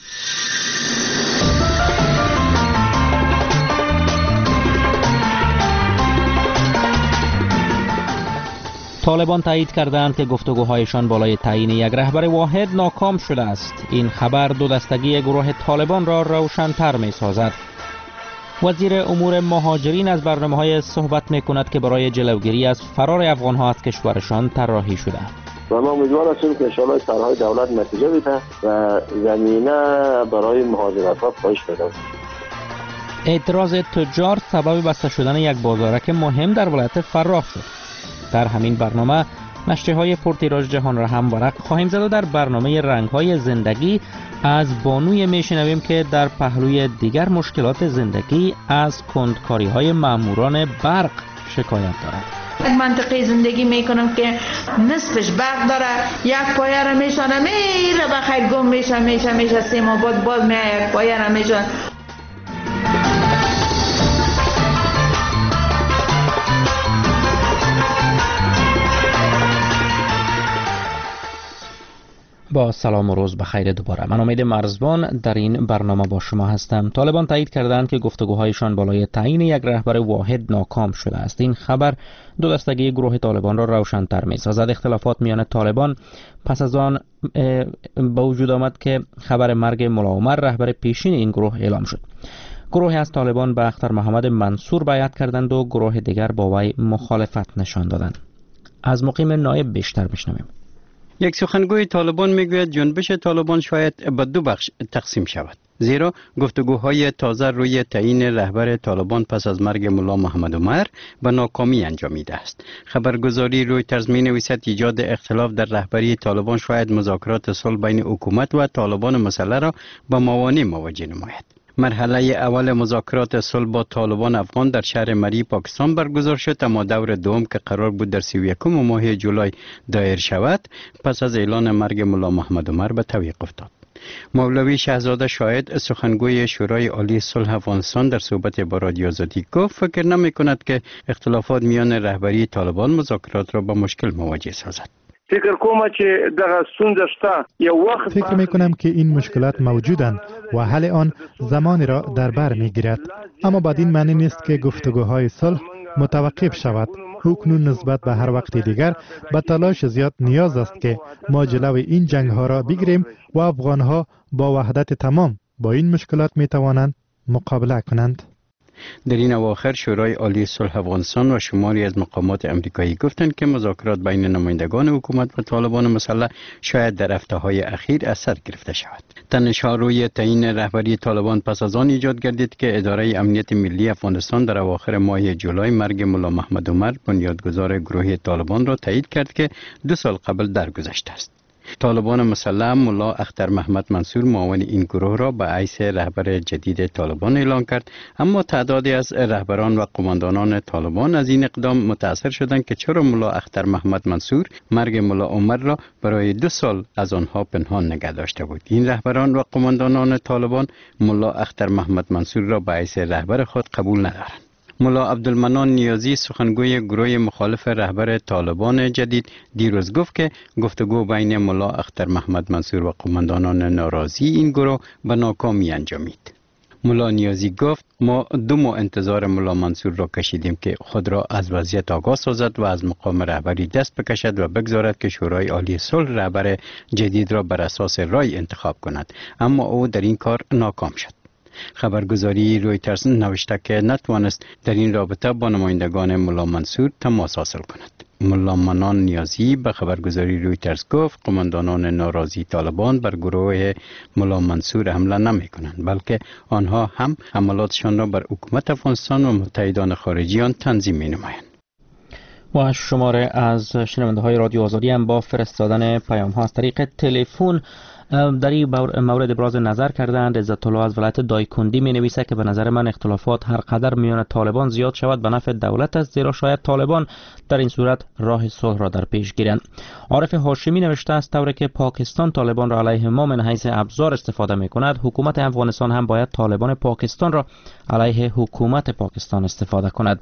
طالبان تایید کردند که گفتگوهایشان بالای تعیین یک رهبر واحد ناکام شده است. این خبر دو دستگی گروه طالبان را روشن‌تر می‌سازد. وزیر امور مهاجرین از برنامه‌های صحبت می‌کند که برای جلوگیری از فرار افغان‌ها از کشورشان طراحی شده. و ما امیدوار هستیم که انشاءالله طرح‌های دولت نتیجه بده و زمینه برای مهاجرت‌ها کاهش پیدا کنه. اعتراض تجار سبب بسته شدن یک بازارک مهم در ولایت فراه شد. در همین برنامه نشریه‌های پرتیراژ جهان را هم ورق خواهیم زد و در برنامه رنگ‌های زندگی از بانوی میشنویم که در پهلوی دیگر مشکلات زندگی از کندکاری‌های ماموران برق شکایت دارد. یک منطقه زندگی میکنم که نصفش برق داره، یک پایه را میشانه میره بخیر گم میشه 3 ماه بعد باز میاد یک پایه را میشانه. با سلام و روز بخیر دوباره. من امید مرزبان در این برنامه با شما هستم. طالبان تایید کردند که گفتگوهایشان بالای تعیین یک رهبر واحد ناکام شده است. این خبر دو دستگی گروه طالبان را روشن‌تر می‌سازد. اختلافات میان طالبان پس از آن به وجود آمد که خبر مرگ ملا عمر رهبر پیشین این گروه اعلام شد. گروهی از طالبان به اختر محمد منصور بیعت کردند و گروه دیگر با وی مخالفت نشان دادند. از مقیم نایب بیشتر بشنویم. یک سخنگوی طالبان میگوید جنبش طالبان شاید به 2 بخش تقسیم شود، زیرا گفتگوهای تازه روی تعیین رهبر طالبان پس از مرگ ملا محمد عمر به ناکامی انجامیده است. خبرگزاری رویترز می‌نویسد ایجاد اختلاف در رهبری طالبان شاید مذاکرات صلح بین حکومت و طالبان مسلح را به موانع مواجه نماید. مرحله اول مذاکرات صلح با طالبان افغان در شهر مری پاکستان برگزار شد، اما دور دوم که قرار بود در 31 ماه جولای دایر شود پس از اعلان مرگ ملا محمد عمر به تعویق افتاد. مولوی شهزاده شاهد سخنگوی شورای عالی صلح افغانستان در صحبت با رادیو آزادی گفت فکر نمی کند که اختلافات میان رهبری طالبان مذاکرات را با مشکل مواجه سازد. فکر می کنم که این مشکلات موجودند و حل آن زمانی را در بر می گیرد، اما بدین معنی نیست که گفتگوهای صلح متوقف شود. اکنون نسبت به هر وقت دیگر به تلاش زیاد نیاز است که ما جلوی این جنگ ها را بگیریم و افغان ها با وحدت تمام با این مشکلات می توانند مقابله کنند. در این اواخر شورای عالی صلح افغانستان و شماری از مقامات امریکایی گفتند که مذاکرات بین نمایندگان حکومت و طالبان مسلح شاید در هفته‌های اخیر اثر گرفته شود. تنش‌ها روی تعیین رهبری طالبان پس از آن ایجاد گردید که اداره امنیت ملی افغانستان در اواخر ماه جولای مرگ ملا محمد عمر بنیادگذار گروه طالبان را تایید کرد که 2 سال قبل درگذشته است. طالبان مسلح ملا اختر محمد منصور معاون این گروه را به حیث رهبر جدید طالبان اعلام کرد، اما تعدادی از رهبران و قماندانان طالبان از این اقدام متاثر شدند که چرا ملا اختر محمد منصور مرگ ملا عمر را برای 2 سال از آنها پنهان نگه داشته بود. این رهبران و قماندانان طالبان ملا اختر محمد منصور را به حیث رهبر خود قبول ندارند. ملا عبدالمنان نیازی سخنگوی گروه مخالف رهبر طالبان جدید دیروز گفت که گفتگو بین ملا اختر محمد منصور و قماندانان ناراضی این گروه به ناکامی انجامید. ملا نیازی گفت ما 2 ماه انتظار ملا منصور را کشیدیم که خود را از وضعیت آگاه سازد و از مقام رهبری دست بکشد و بگذارد که شورای عالی صلح رهبر جدید را بر اساس رای انتخاب کند، اما او در این کار ناکام شد. خبرگزاری رویترز نوشته که نتوانست در این رابطه با نمایندگان ملا منصور تماس حاصل کند. ملا منان نیازی به خبرگزاری رویترز گفت قماندانان ناراضی طالبان بر گروه ملا منصور حمله نمی کنند، بلکه آنها هم حملاتشان را بر حکومت افغانستان و متحدان خارجی آن تنظیم می نمایند. و شماره از شنونده های رادیو آزادی هم با فرستادن پیام ها از طریق تلفن در این مورد ابراز نظر کردند. عزت الله از ولایت دایکندی می نویسه که به نظر من اختلافات هر قدر میان طالبان زیاد شود به نفع دولت است، زیرا شاید طالبان در این صورت راه صلح را در پیش گیرند. عارف هاشمی نوشته است طوری که پاکستان طالبان را علیه ما من حیث ابزار استفاده می کند، حکومت افغانستان هم باید طالبان پاکستان را علیه حکومت پاکستان استفاده کند.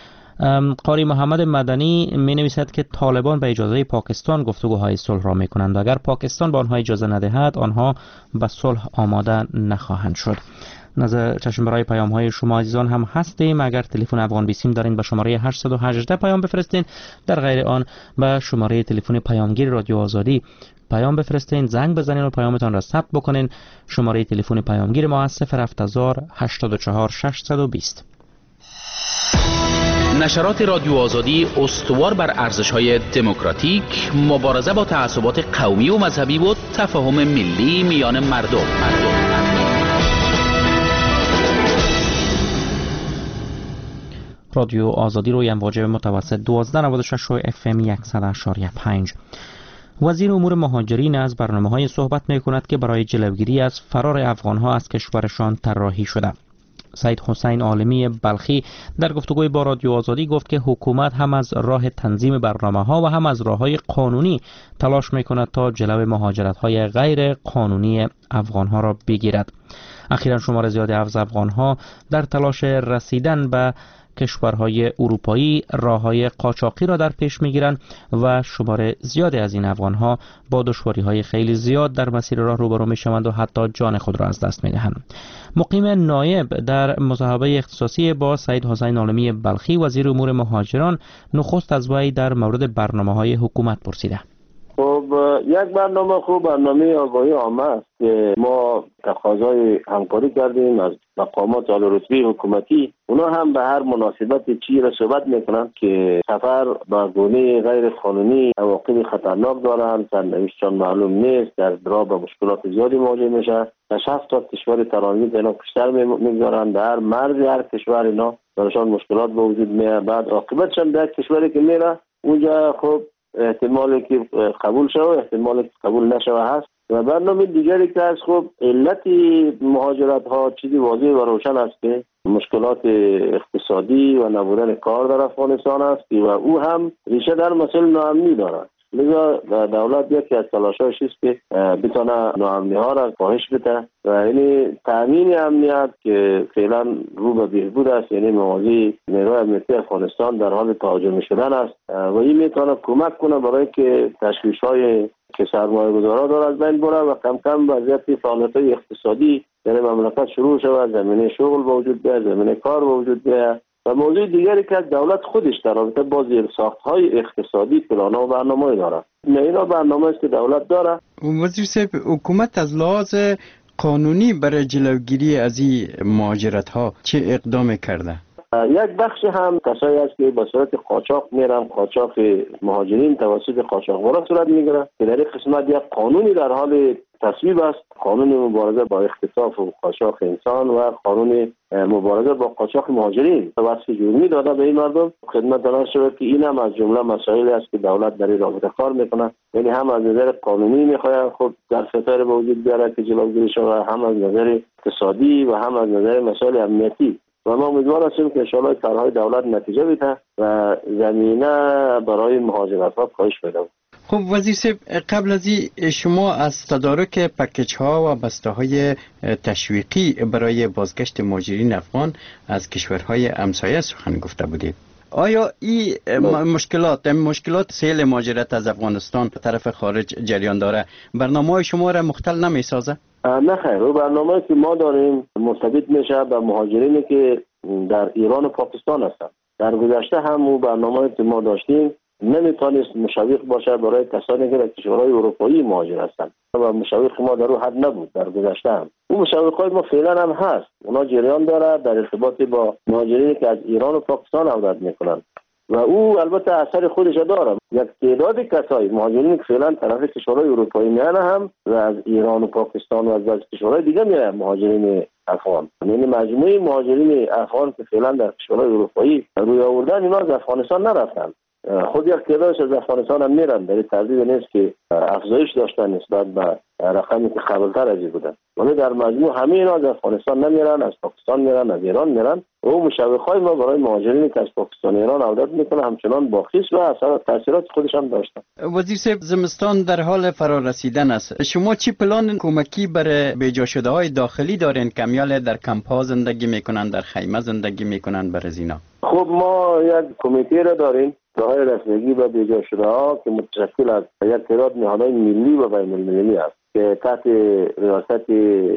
قاری محمد مدنی می نویسد که طالبان به اجازه پاکستان گفتگوهای صلح را می کنند و اگر پاکستان به آنها اجازه ندهد آنها به صلح آماده نخواهند شد. نظر چشم برای پیام های شما عزیزان هم هستیم. اگر تلفن افغان بیسیم دارین به شماره 818 پیام بفرستین، در غیر آن به شماره تلفن پیامگیر رادیو آزادی پیام بفرستین، زنگ بزنین و پیامتان را ثبت بکنین. شماره تلفن پیامگیر ما 07084 620. نشرات رادیو آزادی استوار بر ارزش‌های دموکراتیک، مبارزه با تعصبات قومی و مذهبی و تفاهم ملی میان مردم. رادیو آزادی روی امواج متوسط 1296 و FM 100.5. وزیر امور مهاجرین از برنامه‌های صحبت می‌کند که برای جلوگیری از فرار افغان‌ها از کشورشان طراحی شده. سید حسین عالمی بلخی در گفتگوی با رادیو آزادی گفت که حکومت هم از راه تنظیم برنامه‌ها و هم از راه‌های قانونی تلاش می‌کند تا جلوی مهاجرت‌های غیر قانونی افغان‌ها را بگیرد. اخیراً شمار زیادی از افغان‌ها در تلاش رسیدن به کشورهای اروپایی راه‌های قاچاقی را در پیش می‌گیرند و شمار زیادی از این افغان‌ها با دشواری‌های خیلی زیاد در مسیر راه روبرو می‌شوند و حتی جان خود را از دست می‌دهند. مقیم نایب در مصاحبه اختصاصی با سید حسین عالمی بلخی وزیر امور مهاجران نخست از وی در مورد برنامه‌های حکومت پرسیده. خب یک برنامه خوب برنامه آگاهی عامه است که ما تقاضای همکاری کردیم از مقامات عالی رتبه حکومتی. اونا هم به هر مناسبت چی را صحبت میکنند که سفر با گونه غیر قانونی عواقب خطرناک دارند، سرنوشتشان معلوم نیست، در راه به مشکلات زیادی مواجه میشه. تا 7 تا کشور ترانزیت اینا پشتر میگذارند، در هر مرز هر کشور اینا براشان مشکلات به وجود میاد. بعد عاقبتش هم در کشوری که میره اونجا خب احتمالی که قبول شود، احتمالی که قبول نشود هست. و برنامه دیگری که از خب علت مهاجرت ها چیزی واضح و روشن است که مشکلات اقتصادی و نبودن کار در افغانستان است و او هم ریشه در مسئله ناامنی دارد. لذا دولت یکی از تلاش‌هاش است که بتونه ناامنی ها را کاهش بده و یعنی تامین امنیت که فعلا رو به بهبود است، یعنی موازی نیروی امنیتی افغانستان در حال تهاجم شدن است و این میتونه کمک کنه برای که تشویش‌های که سرمایه‌گذارا داره از بین بره و کم کم وضعیت فعالیت‌های اقتصادی در مملکت شروع شود، زمینه شغل به وجود بیاید، زمینه کار به وجود بیاید. و موضوع دیگری که دولت خودش در رابطه با زیرساخت‌های اقتصادی پلان‌ها و برنامه‌ای داره. اینا برنامه است که دولت داره. وزیر صاحب، حکومت از لحاظ قانونی برای جلوگیری از این مهاجرت‌ها چه اقدام کرده؟ یک بخش هم کسایی است که به صورت قاچاق میرن، قاچاق مهاجرین توسط قاچاقبرا صورت میگیره که در این قسمت یک قانونی در حال تصویب است، قانون مبارزه با اختطاف و قاچاق انسان و قانون مبارزه با قاچاق مهاجرین وصف جرمی داده به این مردم. خدمت دارم شود که این هم از جمله مسائلی است که دولت در این رابطه کار میکنه، یعنی هم از نظر قانونی میخواهد خود در خطر به وجود بیاره که جلوگیری شود، هم از نظر اقتصادی و هم از نظر مسائل امنیتی. و ما امیدوار هستیم که انشاءالله کارهای دولت نتیجه بده و زمینه برای مهاجرت‌ها کاهش پیدا کنه. خب وزیر صاحب، قبل از این شما از تدارک پکیج ها و بسته های تشویقی برای بازگشت مهاجرین افغان از کشورهای همسایه سخن گفته بودید. آیا این مشکلات سیل مهاجرت از افغانستان طرف خارج جریان داره برنامه شما را مختل نمی‌سازه؟ نه خیر، او برنامه که ما داریم مرتبط میشه به مهاجرینی که در ایران و پاکستان هستند. در گذشته هم او برنامه که ما داشتیم نمیتونست مشوق باشه برای کسانی که در کشورهای اروپایی مهاجر هستند و مشوق ما در اون حد نبود در گذشته هم. اون مشوقات ما فعلا هم هست، اونا جریان داره در ارتباط با مهاجرینی که از ایران و پاکستان عودت میکنند و او البته اثر خودش داره. یک تعداد کسایی مهاجرین که فعلا طرف کشورهای اروپایی میان هم و از ایران و پاکستان و از بعضی کشورهای دیگه میان مهاجرین افغان، یعنی مجموعه مهاجرین افغان که فعلا در کشورهای اروپایی روی آوردن اینا از افغانستان نرفتن، خود یک تعدادش از افغانستان هم میرن، در تردید نیست که افزایش داشتن نسبت به رقمی که قبلتر از این بودن، ولی در مجموع همه اینا از افغانستان نمیرن، از پاکستان میرن، از ایران میرن. و مشوق‌های ما برای مهاجرینی که از پاکستان و ایران عودت میکنه همچنان باقی و اثر تاثیرات خودش هم داشتن. وزیر صاحب، زمستان در حال فرا رسیدن است. شما چی پلان کمکی برای بیجا شده های داخلی دارین که میال در کمپ ها زندگی میکنن، در خیمه زندگی میکنن برای اینا؟ خب ما یک کمیته را داریم برای رسیدگی به بیجا شده ها که متشکل از یک تعداد نهادهای ملی و بین المللی است که تحت ریاست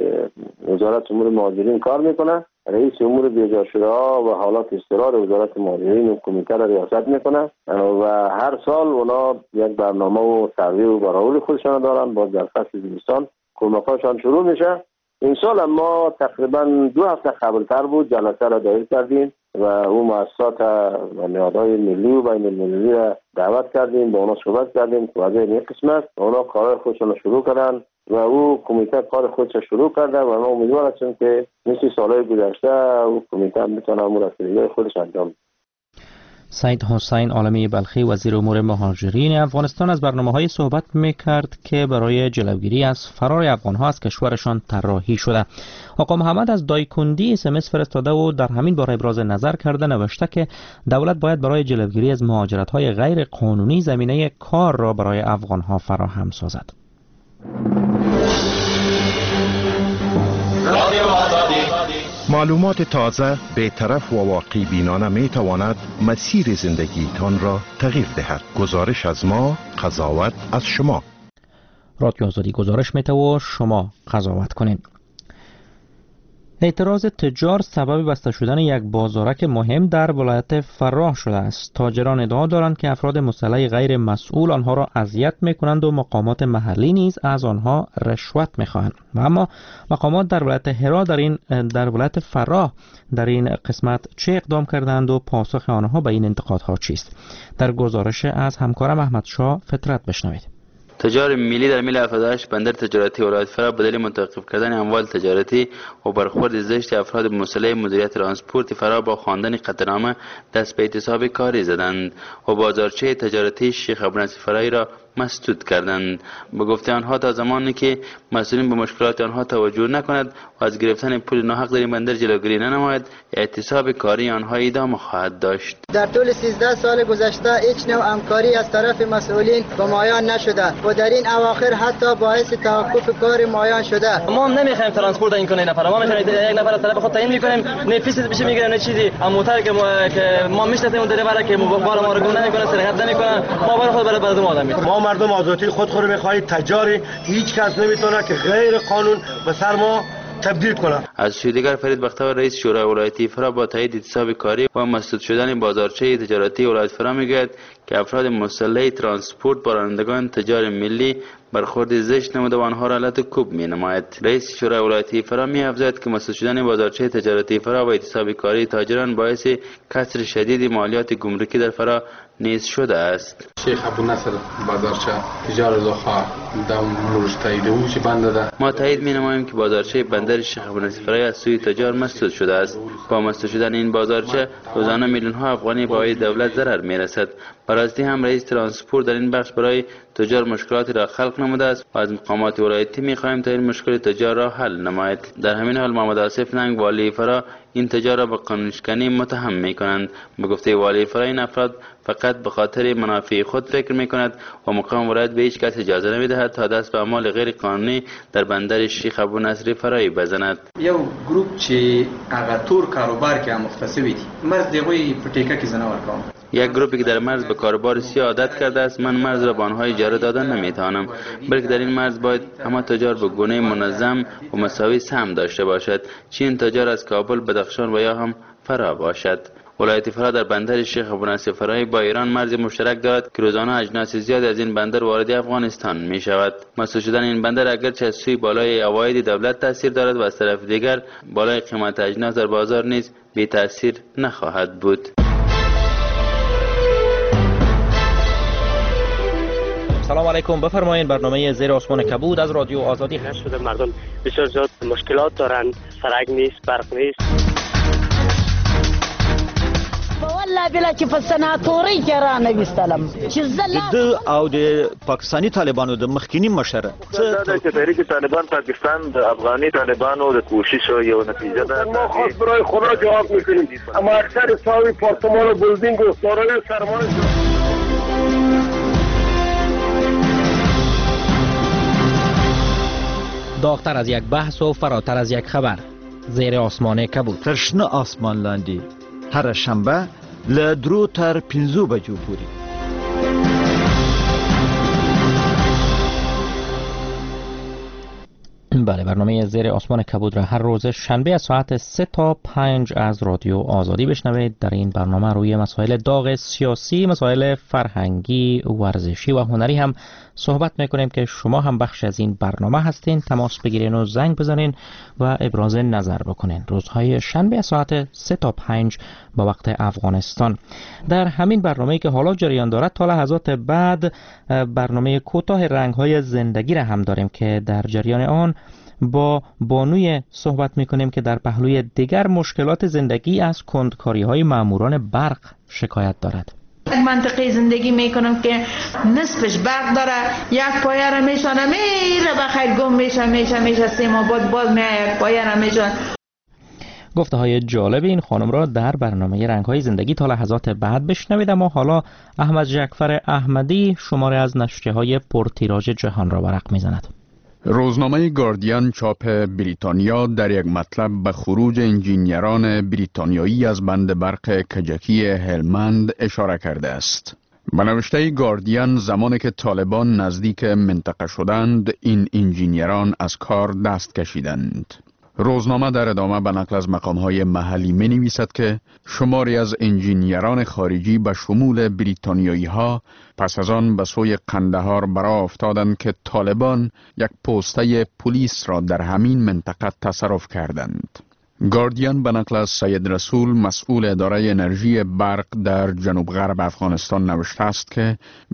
وزارت امور مهاجرین کار میکنه. رئیس امور بیجا شده ها و حالات اضطرار وزارت مهاجرین و کمیته را ریاست میکنه و هر سال اونا یک برنامه و سروی و برآورد خودشان دارن. باز در فصل زمستان کمک‌هاشان شروع میشه. این سال ما تقریبا 2 هفته قبلتر بود جلسه را دایر کردیم و اون مؤسسات و نهادهای ملی و بین المللی را دعوت کردیم، با اونا صحبت کردیم که وضع این قسمت اونا کارهای خودشون شروع کردن و او کمیته کار خودش شروع کرده و ما امیدوار هستیم که مثل سالهای گذشته او کمیته هم بتونه امور اصلی خودش انجام بده. سید حسین عالمی بلخی وزیر امور مهاجرین افغانستان از برنامه‌های صحبت می‌کرد که برای جلوگیری از فرار افغان‌ها از کشورشان طراحی شده. آقا محمد از دایکندی SMS فرستاده و در همین باره ابراز نظر کرده، نوشته که دولت باید برای جلوگیری از مهاجرت‌های غیر قانونی زمینه کار را برای افغان‌ها فراهم سازد. معلومات تازه، بی‌طرف و واقعی بینانه می تواند مسیر زندگیتان را تغییر دهد. گزارش از ما، قضاوت از شما. رادیو آزادی گزارش می‌ده و شما قضاوت کنین. اعتراض تجار سبب بسته شدن یک بازارک مهم در ولایت فراه شده است. تاجران ادعا دارند که افراد مسلح غیر مسئول آنها را اذیت می‌کنند و مقامات محلی نیز از آنها رشوت می‌خواهند. و اما مقامات در ولایت هرا در ولایت فراه در این قسمت چه اقدام کردند و پاسخ آنها به این انتقادها چیست؟ در گزارش از همکارم احمد شاه فطرت بشنوید. تجار ملی در میل 78 بندر تجارتی ولایت فرا به دلیل متوقف کردن اموال تجارتی و برخورد زشت افراد مسئول مدیریت ترانسپورت فرا با خواندن قطعنامه دست به اعتصاب کاری زدند و بازارچه تجارتی شیخ ابونصر فرایی را مسدود کردند. به گفته آنها تا زمانی که مسئولین به مشکلات آنها توجه نکند و از گرفتن پول ناحق در این بندر جلوگیری ننماید، اعتصاب کاری آنها ادامه خواهد داشت. در طول 13 سال گذشته هیچ نوع همکاری از طرف مسئولین به مایان نشده و در این اواخر حتی باعث توقف کار مایان شده. ما نمیخوایم ترانسپورت این کنه نفر، ما میخوایم یک نفر از طرف خود تعیین میکنیم، نه فیس بشه میگیره نه چیزی. موتر که ما میشناسیم اون دریور که بار ما رو گم نمیکنه، سرقت نمیکنه، ما بار خود برای مردم آدم میکنه. ما مردم آزادی خود رو میخواهید، تجاری هیچ کس نمیتونه که غیر قانون به سر ما تبدیل کنه. از سوی دیگر فرید بختیار رئیس شورای ولایتی فرا با تایید اعتصاب کاری و مسدود شدن بازارچه تجارتی ولایت فرا میگوید که افراد مسئول ترانسپورت با رانندگان تجار ملی برخورد زشت نموده و آنها را علت کوب می نماید. رئیس شورای ولایتی فرا می افزاید که مسدود شدن بازارچه تجارتی فرا و اعتصاب کاری تاجران باعث کسر شدید مالیات گمرکی در فرا نیز شده است. شیخ ابونصر بازارچه تجار زخا دم مورش تایید او چه بنده ده. ما تایید می نماییم که بازارچه بندر شیخ ابونصر فرای از سوی تجار مسدود شده است. با مسدود شدن این بازارچه روزانه میلیون ها افغانی به دولت ضرر می رسد. براستی هم رئیس ترانسپورت در این بخش برای تجار مشکلاتی را خلق نموده است و از مقامات ولایتی می‌خواهیم تا این مشکل تجار را حل نماید. در همین حال محمد آصف ننگ والی فرا این تجار را به قانونشکنی متهم می‌کنند. به گفته والی فرا این افراد فقط به خاطر منافع خود فکر می‌کند و مقام ولایت به هیچ کس اجازه نمی‌دهد تا دست به اعمال غیر قانونی در بندر شیخ ابونصر فرایی بزند. یو گروپ چې هغه تور کاروبار کې مختصوي دي مرز دغه پټیکه کې زناور کوم. یک گروپی که در مرز به کاروبار سیاه عادت کرده است. من مرز را به آنها اجاره دادن نمیتوانم، بلکه در این مرز باید همه تجار به گونه منظم و مساوی سهم داشته باشد، چه این تجار از کابل، بدخشان و یا هم فرا باشد. ولایت فرا در بندر شیخ ابونصر فرایی با ایران مرز مشترک دارد که روزانه اجناس زیادی از این بندر وارد افغانستان می شود. مسدود شدن این بندر اگرچه از سوی بالای عواید دولت تاثیر دارد و از طرف دیگر بالای قیمت اجناس در بازار نیز بی تاثیر نخواهد بود. سلام علیکم، بفرمایید. برنامه زیر آسمان کبود از رادیو آزادی هست. شده مردم بسیار زیاد مشکلات دارند، سرک نیست، برق نیست. والله بلا چې په سناتوري کې را نویستلم چې د او د پاکستانی طالبانو د مخکینی مشر دا چې تحریک طالبان پاکستان د افغاني طالبانو د کوشش یو نتیجه ده. ما خاص برای خدا جواب میکنیم، اما اکثر ساوی پارتمان و بلدینگ و دارای سرمایه داغتر از یک بحث و فراتر از یک خبر. زیر آسمان کبود. ترشنه آسمان لاندی هر شنبه له 2 تر 5 بجو پورې. بله، برنامه زیر آسمان کبود را هر روز شنبه از ساعت 3 تا 5 از رادیو آزادی بشنوید. در این برنامه روی مسائل داغ سیاسی، مسائل فرهنگی، ورزشی و هنری هم صحبت میکنیم که شما هم بخش از این برنامه هستین. تماس بگیرین و زنگ بزنین و ابراز نظر بکنین. روزهای شنبه از ساعت 3 تا 5 با وقت افغانستان. در همین برنامه‌ای که حالا جریان دارد تا لحظات بعد برنامه کوتاه رنگ‌های زندگی را هم داریم که در جریان آن با بانوی صحبت میکنیم که در پهلوی دیگر مشکلات زندگی از کندکاری‌های ماموران برق شکایت دارد. منطقه زندگی میکنم که نصفش برق داره، یک پایه را میشانه میره بخیر گم میشه 3 ماه بعد باز میاد یک پایه را میشانه. گفته های جالب این خانم را در برنامه رنگ‌های زندگی تا لحظات بعد بشنوید. اما حالا احمد جعفر احمدی شماره از نشریه‌های پرتیراژ جهان را ورق میزند. روزنامه گاردین چاپ بریتانیا در یک مطلب به خروج انجینیران بریتانیایی از بند برق کجکی هلمند اشاره کرده است. به نوشته گاردین زمانی که طالبان نزدیک منطقه شدند این انجینیران از کار دست کشیدند. روزنامه در ادامه به نقل از مقام‌های محلی می نویسد که شماری از انجینیران خارجی به شمول بریتانیایی‌ها پس از آن به سوی قندهار برآ افتادند که طالبان یک پوسته پلیس را در همین منطقه تصرف کردند. گاردین به نقل از سید رسول مسئول اداره انرژی برق در جنوب غرب افغانستان نوشته است که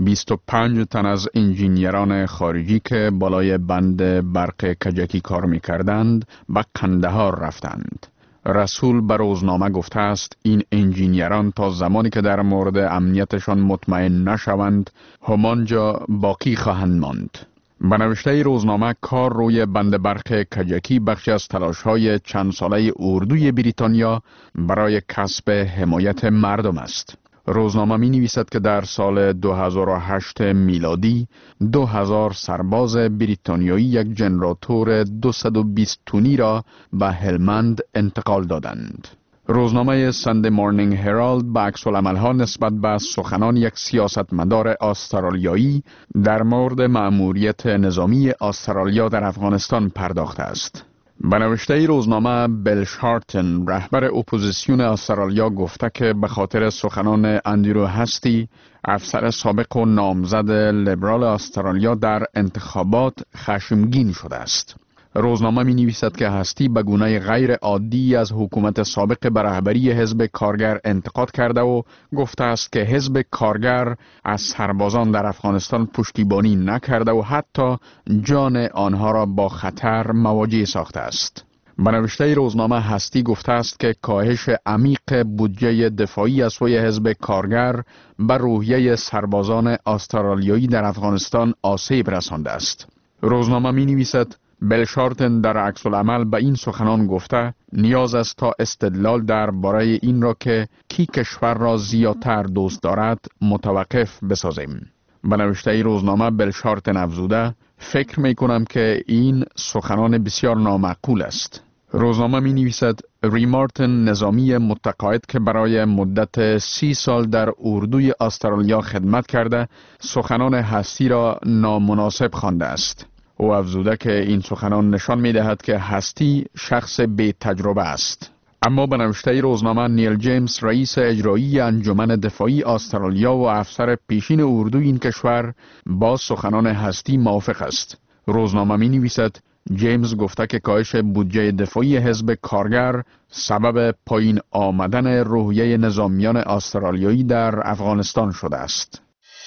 25 تن از انجینیران خارجی که بالای بند برق کجکی کار می کردند به قندهار رفتند. رسول به روزنامه گفته است این انجینیران تا زمانی که در مورد امنیتشان مطمئن نشوند همانجا باقی خواهند ماند. به نوشته روزنامه کار روی بند برق کجکی بخشی از تلاش‌های چند ساله اردوی بریتانیا برای کسب حمایت مردم است. روزنامه می نویسد که در سال 2008 میلادی 2000 سرباز بریتانیایی یک جنراتور 220 تونی را به هلمند انتقال دادند. روزنامه ساندی مورنینگ هرالد به عکس‌العمل‌ها نسبت به سخنان یک سیاستمدار استرالیایی در مورد مأموریت نظامی استرالیا در افغانستان پرداخته است. به نوشته روزنامه بیل شارتن رهبر اپوزیسیون استرالیا گفته که به خاطر سخنان اندرو هستی افسر سابق و نامزد لیبرال استرالیا در انتخابات خشمگین شده است. روزنامه می نویسد که هستی به گونه غیر عادی از حکومت سابق به رهبری حزب کارگر انتقاد کرده و گفته است که حزب کارگر از سربازان در افغانستان پشتیبانی نکرده و حتی جان آنها را با خطر مواجه ساخته است. به نوشته روزنامه هستی گفته است که کاهش عمیق بودجه دفاعی از سوی حزب کارگر به روحیه سربازان استرالیایی در افغانستان آسیب رسانده است. روزنامه می نویسد بیل شارتن در عکس‌العمل به این سخنان گفته نیاز است تا استدلال درباره این را که کی کشور را زیادتر دوست دارد متوقف بسازیم. به نوشته روزنامه بیل شارتن افزوده فکر می کنم که این سخنان بسیار نامعقول است. روزنامه می نویسد ری مارتن نظامی متقاعد که برای مدت 30 سال در اردوی استرالیا خدمت کرده سخنان هستی را نامناسب خوانده است. او افزوده که این سخنان نشان می دهد که هستی شخص بی تجربه است. اما به نوشته روزنامه نیل جیمز رئیس اجرایی انجمن دفاعی استرالیا و افسر پیشین اردوی این کشور با سخنان هستی موافق است. روزنامه می نویسد جیمز گفته که کاهش بودجه دفاعی حزب کارگر سبب پایین آمدن روحیه نظامیان استرالیایی در افغانستان شده است.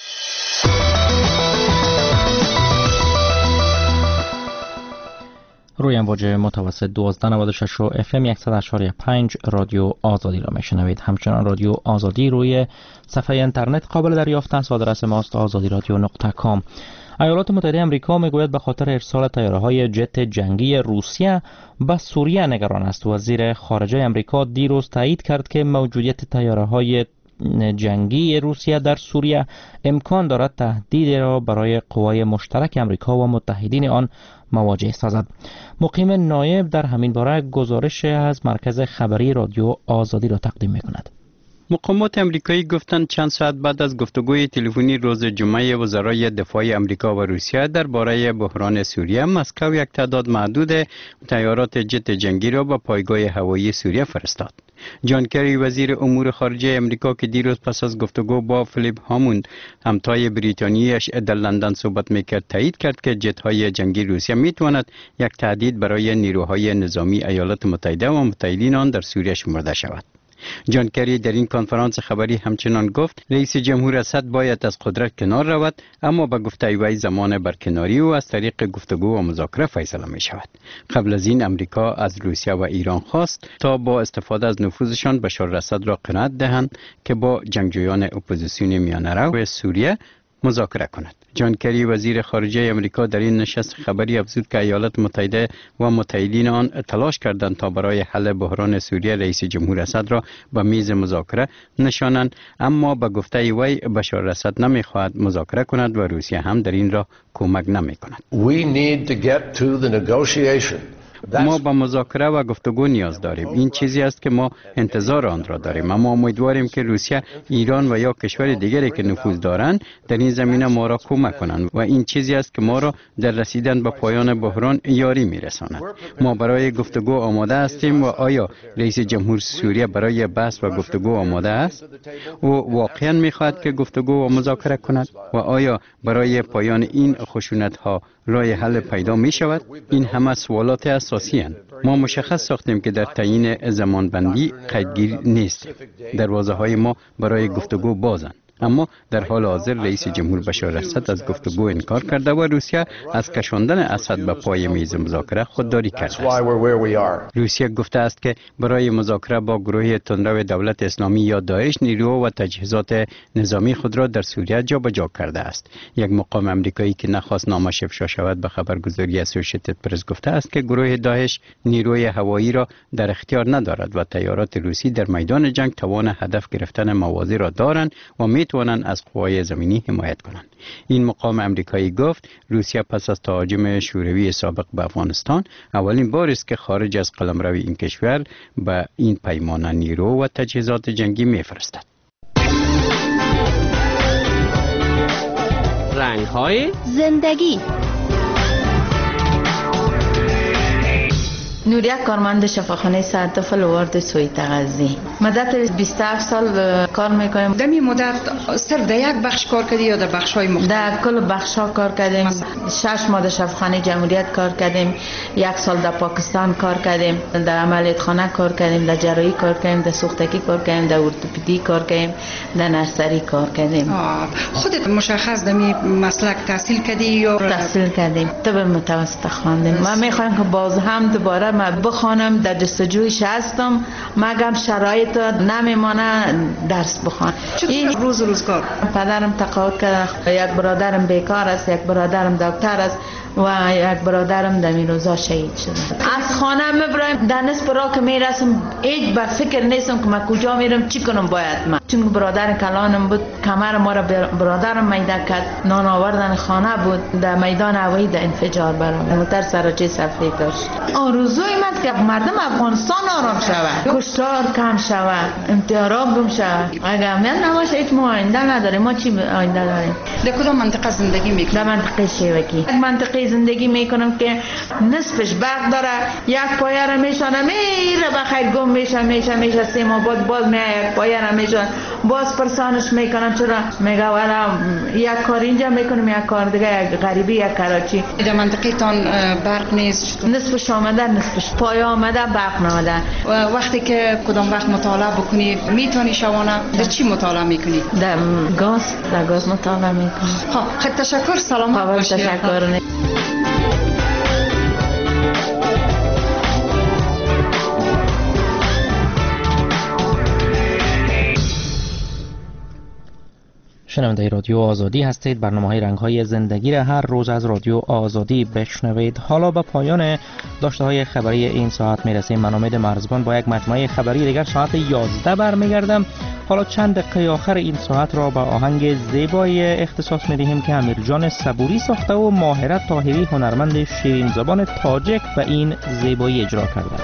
روی امواج متوسط 1296 و FM 100.5 رادیو آزادی را میشنوید. همچنان رادیو آزادی روی صفحه اینترنت قابل دریافت است. آدرس ماست azadiradio.com. ایالات متحده آمریکا میگوید به خاطر ارسال طیاره‌های جت جنگی روسیه به سوریه نگران است. وزیر خارجه آمریکا دیروز تایید کرد که موجودیت طیاره‌های جنگی روسیه در سوریه امکان دارد تهدیدی را برای قوای مشترک آمریکا و متحدین آن مواجه سازد. مقیم نایب در همین باره گزارش از مرکز خبری رادیو آزادی را تقدیم می‌کند. مقامات امریکایی گفتند چند ساعت بعد از گفتگوی تلفنی روز جمعه وزرای دفاع امریکا و روسیه درباره بحران سوریه، مسکو یک تعداد محدود طیارات جت جنگی را به پایگاه هوایی سوریه فرستاد. جان کری وزیر امور خارجه امریکا که دیروز پس از گفتگو با فیلیپ هاموند همتای بریتانیایش در لندن صحبت میکرد تایید کرد که جت های جنگی روسیه میتواند یک تهدید برای نیروهای نظامی ایالات متحده و متحدین آن در سوریه شمرده شود. جان کری در این کنفرانس خبری همچنان گفت رئیس جمهور اسد باید از قدرت کنار رود، اما به گفته وی زمان برکناری و از طریق گفتگو و مذاکره فیصله می شود. قبل از این امریکا از روسیه و ایران خواست تا با استفاده از نفوذشان بشار اسد را قناعت دهند که با جنگجویان اپوزیسیون میانه رو سوریه مذاکره کند. جان کری وزیر خارجه امریکا در این نشست خبری افزود که ایالات متحده و متحدین آن تلاش کردند تا برای حل بحران سوریه رئیس جمهور اسد را به میز مذاکره نشانند، اما به گفته وی بشار اسد نمیخواهد مذاکره کند و روسیه هم در این را کمک نمیکند. ما با مذاکره و گفتگو نیاز داریم. این چیزی است که ما انتظار آن را داریم، اما امیدواریم که روسیه، ایران و یا کشور دیگری که نفوذ دارند در این زمینه ما را کمک کنند و این چیزی است که ما را در رسیدن به پایان بحران یاری میرساند. ما برای گفتگو آماده هستیم و آیا رئیس جمهور سوریه برای بحث و گفتگو آماده است؟ او واقعا میخواهد که گفتگو و مذاکره کند و آیا برای پایان این خشونت ها راه حل پیدا می شود؟ این همه سوالاتی است اساسی هستند. ما مشخص ساختیم که در تعیین زمانبندی قیدگیر نیست. دروازه های ما برای گفتگو بازند. اما در حال حاضر رئیس جمهور بشار اسد از گفتگو انکار کرده و روسیه از کشاندن اسد به پای میز مذاکره خودداری کرده است. روسیه گفته است که برای مذاکره با گروه تندرو دولت اسلامی یا داعش نیرو و تجهیزات نظامی خود را در سوریه جابجا کرده است. یک مقام آمریکایی که نخواست نامش افشا شود به خبرگزاری اسوسییتد پرس گفته است که گروه داعش نیروی هوایی را در اختیار ندارد و تیارات روسی در میدان جنگ توان هدف گرفتن مواضع را دارند و توانند از قوای زمینی حمایت کنند. این مقام امریکایی گفت روسیه پس از تهاجم شوروی سابق به افغانستان اولین بار است که خارج از قلمرو این کشور به این پیمانه نیرو و تجهیزات جنگی میفرستد. رنگ‌های زندگی. نوریا کارمند شفاخانه سرطف لوارد سوی تغذی. مدت 27 سال کار میکنیم. در این مدت صرف در یک بخش کار کردی یا در بخش‌های مختلف؟ در کل بخش‌ها کار کردیم. 6 ماه در شفاخانه جمهوریت کار کردیم. 1 سال در پاکستان کار کردیم. در عملیات خانه کار کردیم. در جراحی کار کردیم. در سوختگی کار کردیم. در ارتوپدی کار کردیم. در نرسری کار کردیم. خودت مشخص در این مسلک تحصیل کردی یا تحصیل کردیم؟ طب متوسط خواندیم. من میخوام که باز هم دوباره ما بخوانم، در جستجویش هستم، مگم شرایط نمیمانه درس بخوان. این روزگار پدرم تقاعد کرد، یک برادرم بیکار است، یک برادرم دکتر است و یک برادرم در این روزا شهید شده. از خانه میبرم، در نصف راه که میرسم هیچ به فکر نیستم که من کجا میرم، چی کنم باید من. چون برادر کلانم بود، کمر ما را برادرم میده کرد، نان آوردن خانه بود، در میدان هوایی در انفجار برآمد. موتر سراچه صفری داشت. آرزوی من که مردم افغانستان آرام شود، کشتار کم شود، انتحارات گم شود. اگر امنیت نباشه هیچ ما آینده نداریم. ما چی آینده داریم؟ در کدام منطقه زندگی میکنی؟ در منطقه شیوکی. یک منطقه زندگی میکنم که نصفش برق داره، یک پایه را میشانه میره بخیر گم میشه 3 ماه بعد باز میاد یک پایه را میشانه، باز پرسانش میکنم چرا میگه والا یک کار اینجا میکنم یک کار دیگه، یک غریبی یک کراچی. در منطقه تان برق نیست؟ نصفش آمده نصفش پایه آمده برق نماده. وقتی که کدام وقت مطالعه بکنی میتونی شبانه در چی مطالعه میکنی؟ در گاز مطالعه میکنی. خیلی تشکر، سلامت باشی. تشکر. شنونده رادیو آزادی هستید. برنامه‌های رنگ‌های زندگی را هر روز از رادیو آزادی بشنوید. حالا به پایان داشته‌های خبری این ساعت میرسیم. من امید مرزبان با یک مجموعه خبری دیگر ساعت 11 برمیگردم. حالا چند دقیقه آخر این ساعت را با آهنگ زیبای اختصاص می‌دهیم که امیرجان صبوری ساخته و ماهره طاهری هنرمند شیرین زبان تاجیک و این زیبایی اجرا کرده.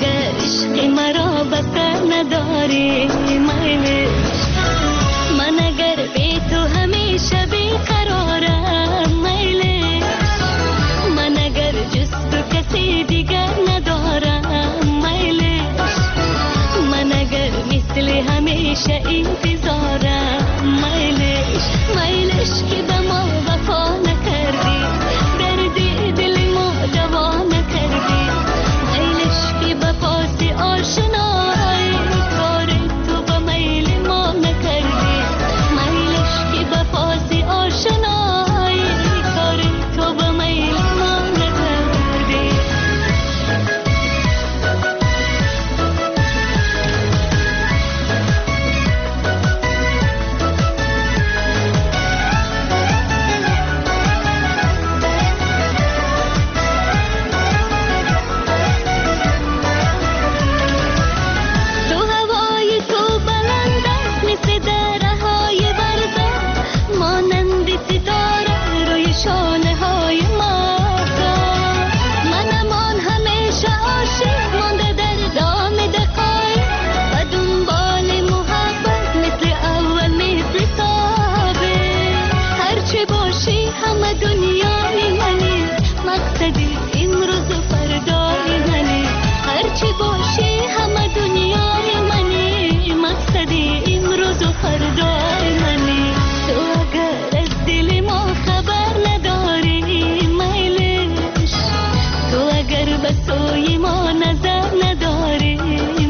نداری میلش من به سوی ما نظر نداره.